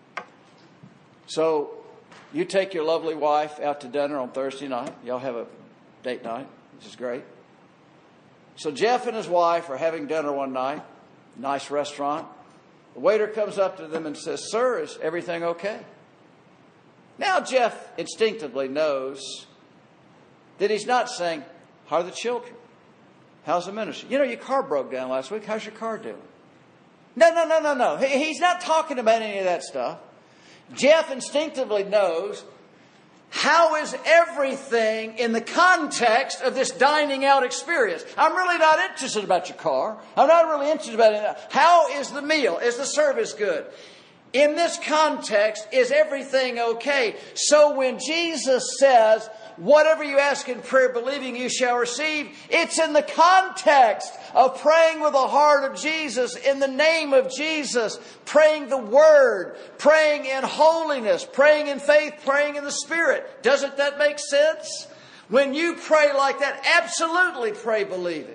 So you take your lovely wife out to dinner on Thursday night. Y'all have a date night, which is great. So Jeff and his wife are having dinner one night, nice restaurant. The waiter comes up to them and says, "Sir, is everything okay?" Now Jeff instinctively knows that he's not saying, "How are the children? How's the ministry? You know, your car broke down last week. How's your car doing?" No, no, no, no, no. He, he's not talking about any of that stuff. Jeff instinctively knows, how is everything in the context of this dining out experience? I'm really not interested about your car. I'm not really interested about it. How is the meal? Is the service good? In this context, is everything okay? So when Jesus says, whatever you ask in prayer, believing you shall receive, it's in the context of praying with the heart of Jesus, in the name of Jesus, praying the Word, praying in holiness, praying in faith, praying in the Spirit. Doesn't that make sense? When you pray like that, absolutely pray believing.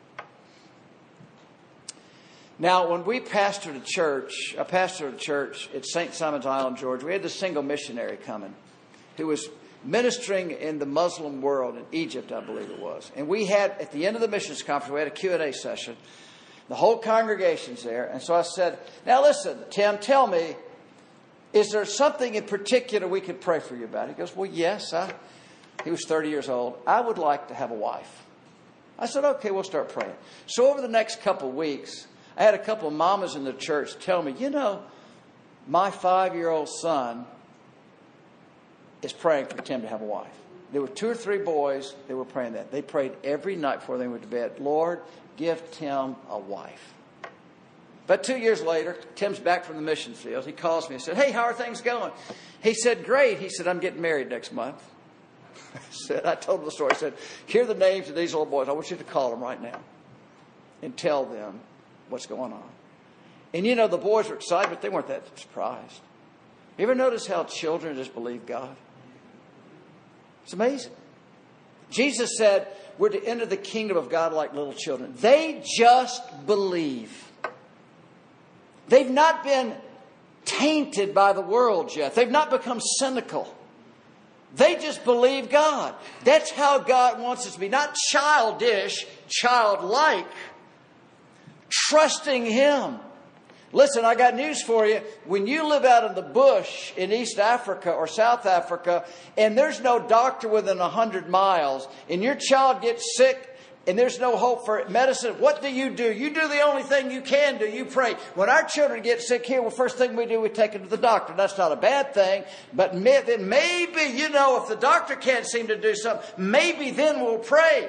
Now, when we pastored a church, I pastored a church at Saint Simon's Island, Georgia, we had this single missionary coming who was ministering in the Muslim world in Egypt, I believe it was. And we had, at the end of the missions conference, we had a Q and A session. The whole congregation's there. And so I said, "Now listen, Tim, tell me, is there something in particular we could pray for you about?" He goes, "Well, yes." I, he was thirty years old. "I would like to have a wife. I said, okay, we'll start praying. So over the next couple of weeks, I had a couple of mamas in the church tell me, you know, my five-year-old son is praying for Tim to have a wife. There were two or three boys that were praying that. They prayed every night before they went to bed, Lord, give Tim a wife. But two years later, Tim's back from the mission field. He calls me and said, hey, how are things going? He said, great. He said, I'm getting married next month. I said, I told him the story. I said, here are the names of these little boys. I want you to call them right now and tell them what's going on. And you know, the boys were excited, but they weren't that surprised. You ever notice how children just believe God? It's amazing. Jesus said, we're to enter the kingdom of God like little children. They just believe. They've not been tainted by the world yet. They've not become cynical. They just believe God. That's how God wants us to be. Not childish, childlike. Trusting Him. Listen, I got news for you. When you live out in the bush in East Africa or South Africa, and there's no doctor within a hundred miles, and your child gets sick, and there's no hope for medicine, what do you do? You do the only thing you can do. You pray. When our children get sick here, well, first thing we do, we take them to the doctor. That's not a bad thing. But may, then maybe, you know, if the doctor can't seem to do something, maybe then we'll pray.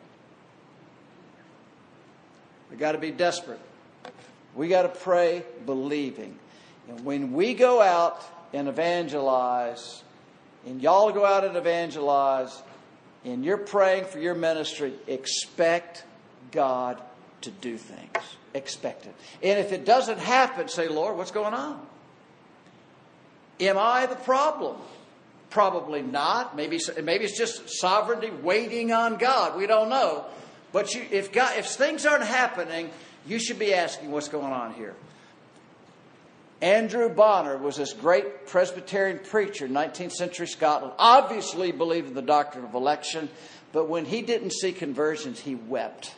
We got to be desperate. We got to pray believing. And when we go out and evangelize, and y'all go out and evangelize, and you're praying for your ministry, expect God to do things. Expect it. And if it doesn't happen, say, Lord, what's going on? Am I the problem? Probably not. Maybe, maybe it's just sovereignty waiting on God. We don't know. But you, if God, if things aren't happening, you should be asking what's going on here. Andrew Bonner was this great Presbyterian preacher in nineteenth century Scotland. Obviously believed in the doctrine of election, but when he didn't see conversions, he wept.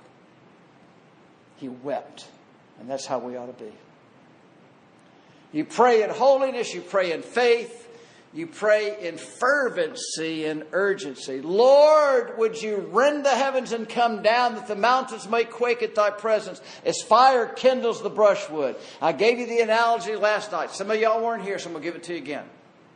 He wept. And that's how we ought to be. You pray in holiness, you pray in faith, you pray in fervency and urgency. Lord, would you rend the heavens and come down that the mountains may quake at thy presence as fire kindles the brushwood. I gave you the analogy last night. Some of y'all weren't here, so I'm going to give it to you again.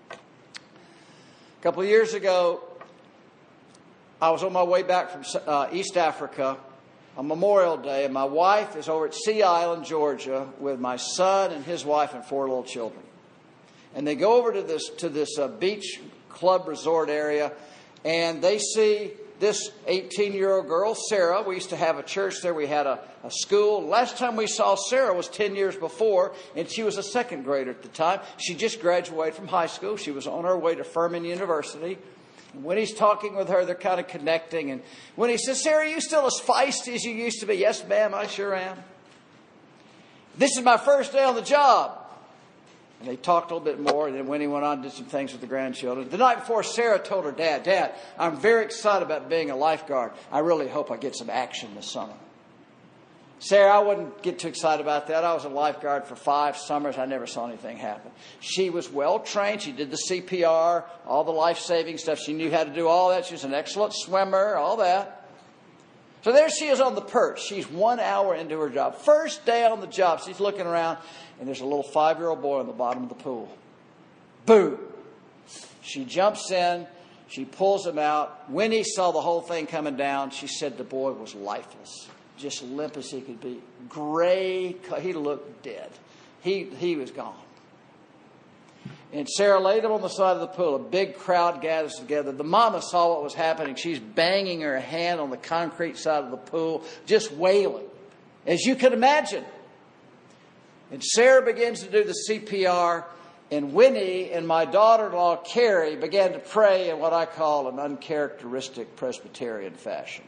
A couple of years ago, I was on my way back from uh, East Africa on Memorial Day, and my wife is over at Sea Island, Georgia, with my son and his wife and four little children. And they go over to this to this uh, beach club resort area, and they see this eighteen-year-old girl, Sarah. We used to have a church there. We had a, a school. Last time we saw Sarah was ten years before, and she was a second grader at the time. She just graduated from high school. She was on her way to Furman University. And when he's talking with her, they're kind of connecting. And when he says, Sarah, are you still as feisty as you used to be? Yes, ma'am, I sure am. This is my first day on the job. And they talked a little bit more, and then when he went on, did some things with the grandchildren. The night before, Sarah told her dad, Dad, I'm very excited about being a lifeguard. I really hope I get some action this summer. Sarah, I wouldn't get too excited about that. I was a lifeguard for five summers. I never saw anything happen. She was well trained. She did the C P R, all the life-saving stuff. She knew how to do all that. She was an excellent swimmer, all that. So there she is on the perch. She's one hour into her job. First day on the job, she's looking around, and there's a little five-year-old boy on the bottom of the pool. Boom. She jumps in. She pulls him out. When he saw the whole thing coming down, she said the boy was lifeless. Just limp as he could be. Gray. He looked dead. He, he was gone. And Sarah laid him on the side of the pool. A big crowd gathers together. The mama saw what was happening. She's banging her hand on the concrete side of the pool, just wailing, as you can imagine. And Sarah begins to do the C P R, and Winnie and my daughter-in-law, Carrie, began to pray in what I call an uncharacteristic Presbyterian fashion.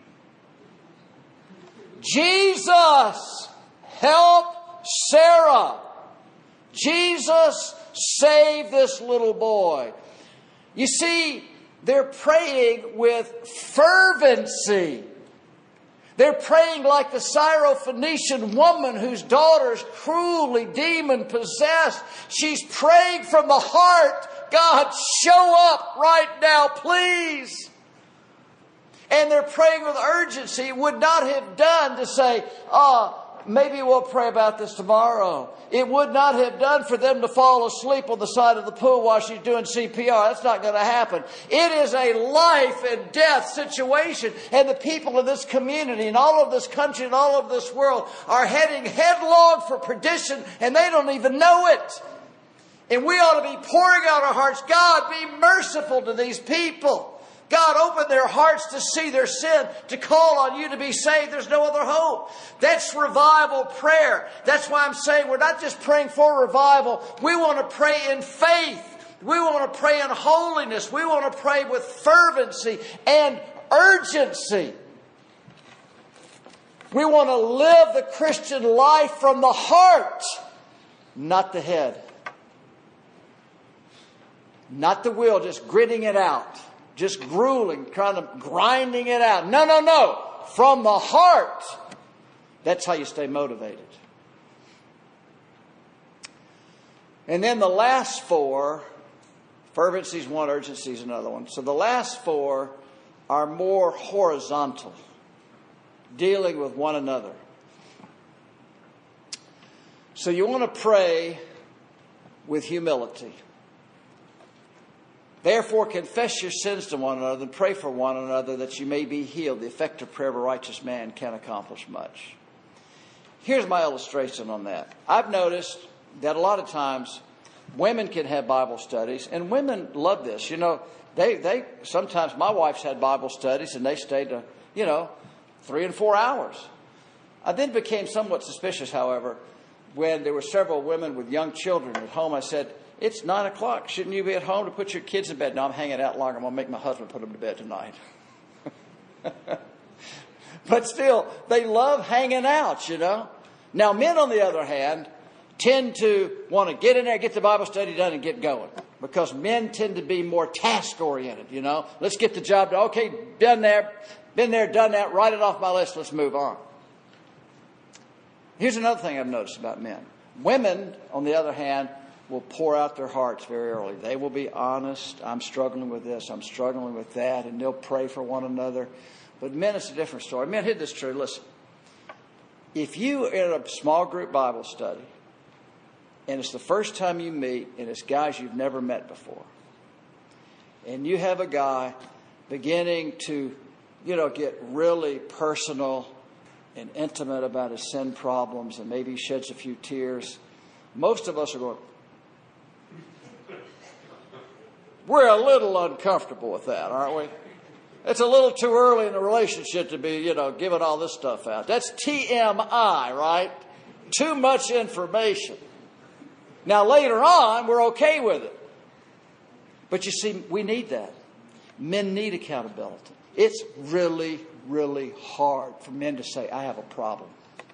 Jesus, help Sarah. Jesus, save this little boy. You see, they're praying with fervency. They're praying like the Syrophoenician woman whose daughter's cruelly demon-possessed. She's praying from the heart, God, show up right now, please. And they're praying with urgency. It would not have done to say, oh, maybe we'll pray about this tomorrow. It would not have done for them to fall asleep on the side of the pool while she's doing C P R. That's not going to happen. It is a life and death situation. And the people of this community and all of this country and all of this world are heading headlong for perdition, and they don't even know it. And we ought to be pouring out our hearts. God, be merciful to these people. God, open their hearts to see their sin, to call on you to be saved. There's no other hope. That's revival prayer. That's why I'm saying we're not just praying for revival. We want to pray in faith. We want to pray in holiness. We want to pray with fervency and urgency. We want to live the Christian life from the heart, not the head. Not the will, just gritting it out. Just grueling, trying to grinding it out. No, no, no. From the heart. That's how you stay motivated. And then the last four, fervency is one, urgency is another one. So the last four are more horizontal, dealing with one another. So you want to pray with humility. Therefore, confess your sins to one another and pray for one another that you may be healed. The effective prayer of a righteous man can accomplish much. Here's my illustration on that. I've noticed that a lot of times women can have Bible studies, and women love this. You know, they, they sometimes my wife's had Bible studies, and they stayed to, you know, three and four hours. I then became somewhat suspicious, however, when there were several women with young children at home. I said, it's nine o'clock. Shouldn't you be at home to put your kids in bed? No, I'm hanging out longer. I'm going to make my husband put them to bed tonight. But still, they love hanging out, you know. Now, men, on the other hand, tend to want to get in there, get the Bible study done, and get going. Because men tend to be more task-oriented, you know. Let's get the job done. Okay, done there, been there, done that. Write it off my list. Let's move on. Here's another thing I've noticed about men. Women, on the other hand, will pour out their hearts very early. They will be honest. I'm struggling with this. I'm struggling with that. And they'll pray for one another. But men, it's a different story. Men, hear this true. Listen. If you are in a small group Bible study, and it's the first time you meet, and it's guys you've never met before, and you have a guy beginning to, you know, get really personal and intimate about his sin problems, and maybe he sheds a few tears, most of us are going, we're a little uncomfortable with that, aren't we? It's a little too early in the relationship to be, you know, giving all this stuff out. That's T M I, right? Too much information. Now, later on, we're okay with it. But you see, we need that. Men need accountability. It's really, really hard for men to say, I have a problem.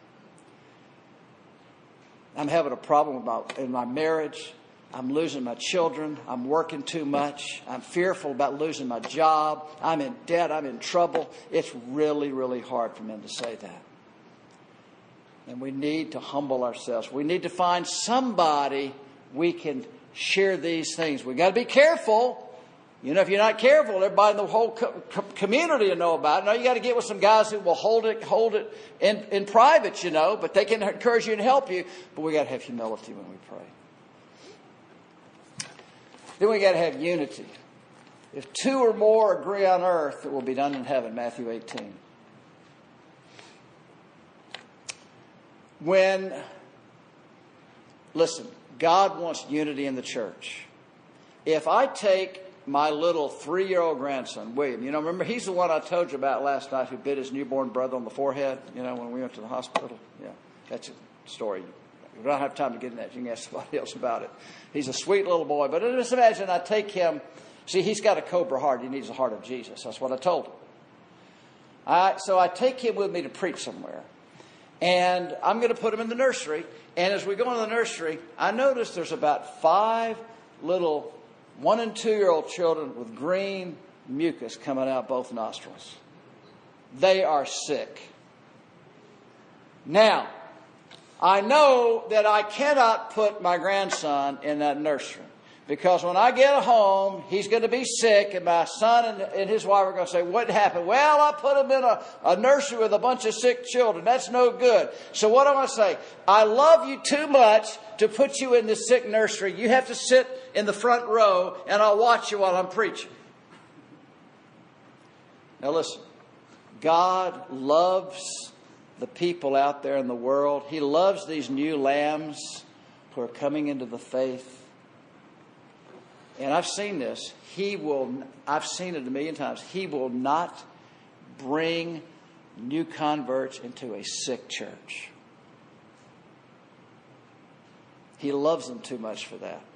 I'm having a problem about in my marriage. I'm losing my children. I'm working too much. I'm fearful about losing my job. I'm in debt. I'm in trouble. It's really, really hard for men to say that. And we need to humble ourselves. We need to find somebody we can share these things. We've got to be careful. You know, if you're not careful, everybody in the whole co- co- community will know about it. Now, you got to get with some guys who will hold it, hold it in, in private, you know, but they can encourage you and help you. But we got to have humility when we pray. Then we got to have unity. If two or more agree on earth, it will be done in heaven, Matthew eighteen. When, listen, God wants unity in the church. If I take my little three-year-old grandson, William, you know, remember, he's the one I told you about last night who bit his newborn brother on the forehead, you know, when we went to the hospital. Yeah, that's a story. We don't have time to get in that. You can ask somebody else about it. He's a sweet little boy. But just imagine I take him. See, he's got a cobra heart. He needs the heart of Jesus. That's what I told him. I, so I take him with me to preach somewhere. And I'm going to put him in the nursery. And as we go in the nursery, I notice there's about five little one- and two-year-old children with green mucus coming out both nostrils. They are sick. Now, I know that I cannot put my grandson in that nursery Because when I get home, he's going to be sick, and my son and, and his wife are going to say, what happened? Well, I put him in a, a nursery with a bunch of sick children. That's no good. So what am I going to say? I love you too much to put you in this sick nursery. You have to sit in the front row, and I'll watch you while I'm preaching. Now listen, God loves the people out there in the world. He loves these new lambs who are coming into the faith. And I've seen this. He will, I've seen it a million times. He will not bring new converts into a sick church. He loves them too much for that.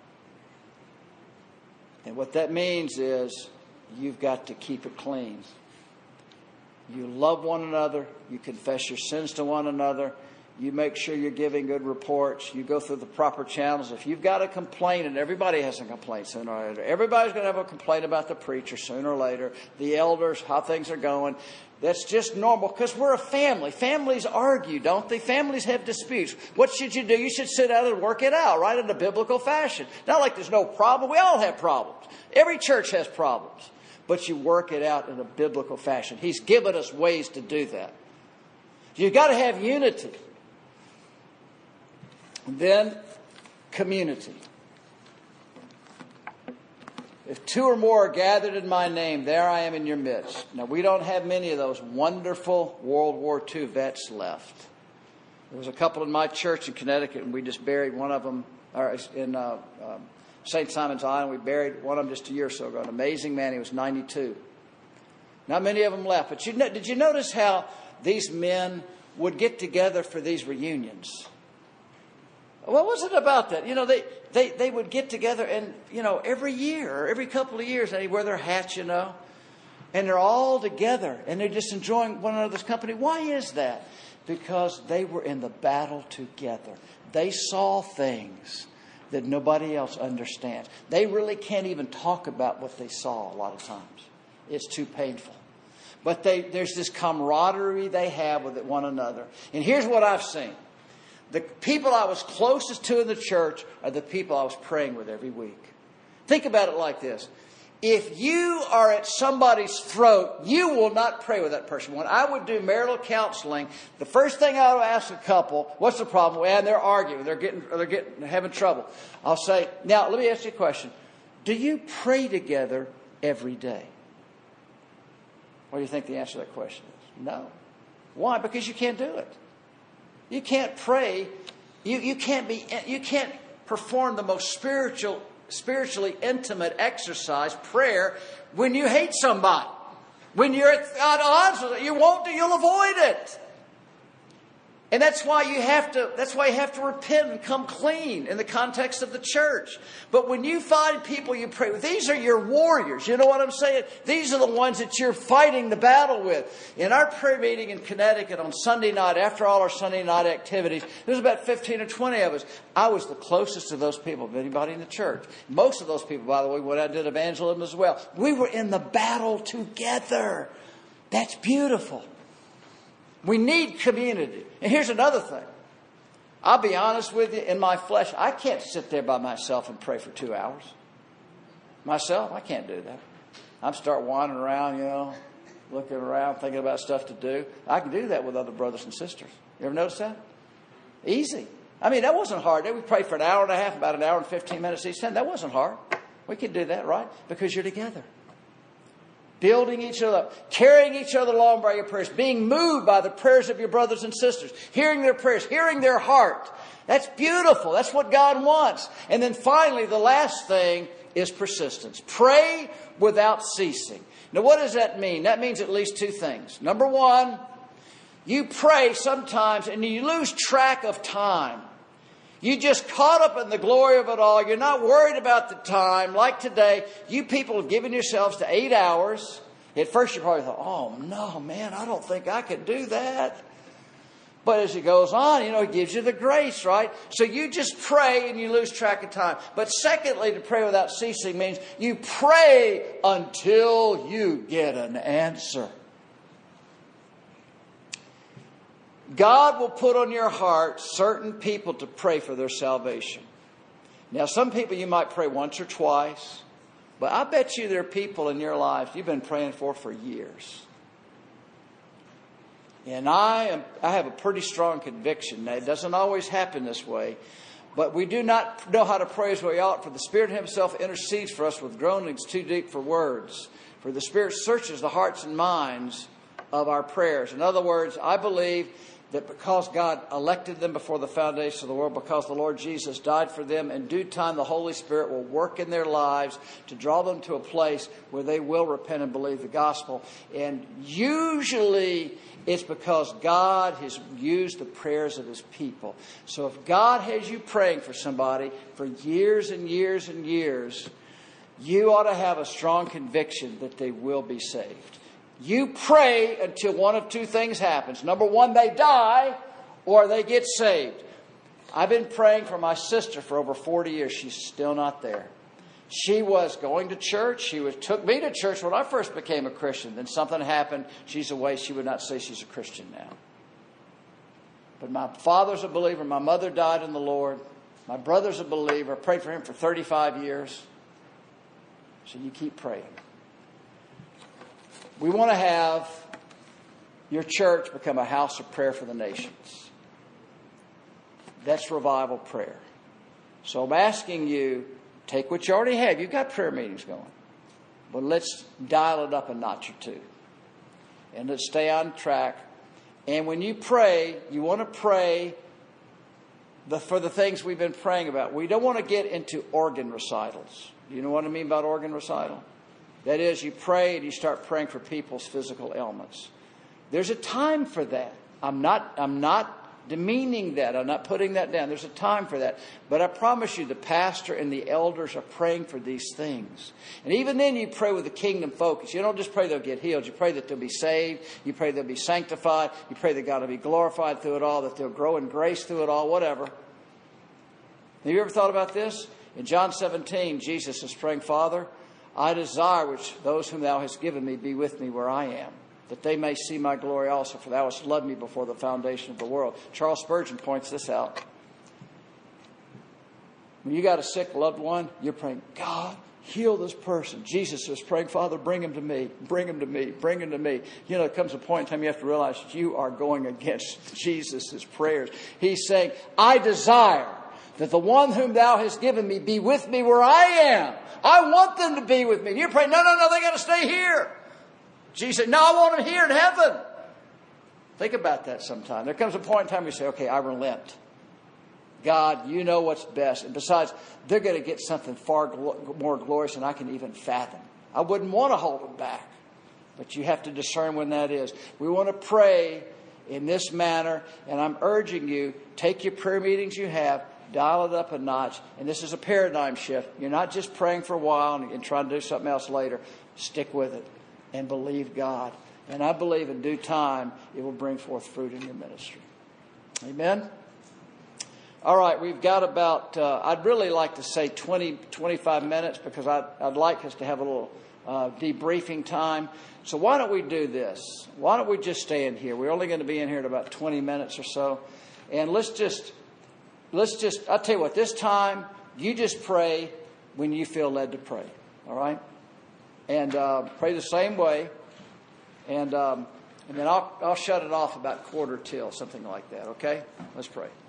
And what that means is you've got to keep it clean. You love one another. You confess your sins to one another. You make sure you're giving good reports. You go through the proper channels. If you've got a complaint, and everybody has a complaint sooner or later. Everybody's going to have a complaint about the preacher sooner or later. The elders, how things are going. That's just normal because we're a family. Families argue, don't they? Families have disputes. What should you do? You should sit down and work it out, right, in a biblical fashion. Not like there's no problem. We all have problems. Every church has problems. But you work it out in a biblical fashion. He's given us ways to do that. You've got to have unity. Then, community. If two or more are gathered in my name, there I am in your midst. Now, we don't have many of those wonderful World War Two vets left. There was a couple in my church in Connecticut, and we just buried one of them or in uh, uh, Saint Simon's Island. We buried one of them just a year or so ago. An amazing man. He was ninety-two. Not many of them left. But you know, did you notice how these men would get together for these reunions? What was it about that? You know, they, they, they would get together and, you know, every year or every couple of years, they wear their hats, you know, and they're all together and they're just enjoying one another's company. Why is that? Because they were in the battle together. They saw things that nobody else understands. They really can't even talk about what they saw a lot of times. It's too painful. But they, there's this camaraderie they have with one another. And here's what I've seen. The people I was closest to in the church are the people I was praying with every week. Think about it like this. If you are at somebody's throat, you will not pray with that person. When I would do marital counseling, the first thing I would ask a couple, what's the problem? And they're arguing. They're getting, they're getting, they're having trouble. I'll say, now, let me ask you a question. Do you pray together every day? What do you think the answer to that question is? No. Why? Because you can't do it. You can't pray. You, you can't be. You can't perform the most spiritual, spiritually intimate exercise, prayer, when you hate somebody. When you're at odds with it, you won't do. You'll avoid it. And that's why you have to. That's why you have to repent and come clean in the context of the church. But when you find people you pray with, these are your warriors. You know what I'm saying? These are the ones that you're fighting the battle with. In our prayer meeting in Connecticut on Sunday night, after all our Sunday night activities, there was about fifteen or twenty of us. I was the closest to those people of anybody in the church. Most of those people, by the way, went out and did evangelism as well. We were in the battle together. That's beautiful. We need community. And here's another thing. I'll be honest with you. In my flesh, I can't sit there by myself and pray for two hours. Myself, I can't do that. I start wandering around, you know, looking around, thinking about stuff to do. I can do that with other brothers and sisters. You ever notice that? Easy. I mean, that wasn't hard. We prayed for an hour and a half, about an hour and fifteen minutes each time. That wasn't hard. We could do that, right? Because you're together. Building each other up, carrying each other along by your prayers, being moved by the prayers of your brothers and sisters, hearing their prayers, hearing their heart. That's beautiful. That's what God wants. And then finally, the last thing is persistence. Pray without ceasing. Now, what does that mean? That means at least two things. Number one, you pray sometimes and you lose track of time. You just caught up in the glory of it all. You're not worried about the time. Like today, you people have given yourselves to eight hours. At first you probably thought, oh, no, man, I don't think I could do that. But as it goes on, you know, it gives you the grace, right? So you just pray and you lose track of time. But secondly, to pray without ceasing means you pray until you get an answer. God will put on your heart certain people to pray for their salvation. Now, some people you might pray once or twice, but I bet you there are people in your lives you've been praying for for years. And I am, I have a pretty strong conviction. Now, it doesn't always happen this way, but we do not know how to pray as we ought, for the Spirit Himself intercedes for us with groanings too deep for words. For the Spirit searches the hearts and minds of our prayers. In other words, I believe that because God elected them before the foundation of the world, because the Lord Jesus died for them, in due time the Holy Spirit will work in their lives to draw them to a place where they will repent and believe the gospel. And usually it's because God has used the prayers of His people. So if God has you praying for somebody for years and years and years, you ought to have a strong conviction that they will be saved. You pray until one of two things happens. Number one, they die or they get saved. I've been praying for my sister for over forty years. She's still not there. She was going to church. She was, took me to church when I first became a Christian. Then something happened. She's away. She would not say she's a Christian now. But my father's a believer. My mother died in the Lord. My brother's a believer. I prayed for him for thirty-five years. So you keep praying. We want to have your church become a house of prayer for the nations. That's revival prayer. So I'm asking you, take what you already have. You've got prayer meetings going. But let's dial it up a notch or two. And let's stay on track. And when you pray, you want to pray the, for the things we've been praying about. We don't want to get into organ recitals. You know what I mean about organ recital? That is, you pray and you start praying for people's physical ailments. There's a time for that. I'm not, I'm not demeaning that. I'm not putting that down. There's a time for that. But I promise you, the pastor and the elders are praying for these things. And even then, you pray with a kingdom focus. You don't just pray they'll get healed. You pray that they'll be saved. You pray they'll be sanctified. You pray that God will be glorified through it all, that they'll grow in grace through it all, whatever. Have you ever thought about this? In John seventeen, Jesus is praying, Father, I desire which those whom thou hast given me be with me where I am, that they may see my glory also, for thou hast loved me before the foundation of the world. Charles Spurgeon points this out. When you got a sick loved one, you're praying, God, heal this person. Jesus is praying, Father, bring him to me, bring him to me, bring him to me. You know, there comes a point in time you have to realize you are going against Jesus' prayers. He's saying, I desire that the one whom thou hast given me be with me where I am. I want them to be with me. And you're praying, no, no, no, they got to stay here. Jesus said, no, I want them here in heaven. Think about that sometime. There comes a point in time you say, okay, I relent. God, you know what's best. And besides, they're going to get something far gl- more glorious than I can even fathom. I wouldn't want to hold them back. But you have to discern when that is. We want to pray in this manner. And I'm urging you, take your prayer meetings you have, dial it up a notch. And this is a paradigm shift. You're not just praying for a while and, and trying to do something else later. Stick with it and believe God. And I believe in due time it will bring forth fruit in your ministry. Amen? All right, we've got about, uh, I'd really like to say twenty, twenty-five minutes because I'd, I'd like us to have a little uh, debriefing time. So why don't we do this? Why don't we just stay in here? We're only going to be in here in about twenty minutes or so. And let's just... Let's just, I'll tell you what, this time, you just pray when you feel led to pray. All right? And uh, pray the same way. And um, and then I'll, I'll shut it off about quarter till, something like that. Okay? Let's pray.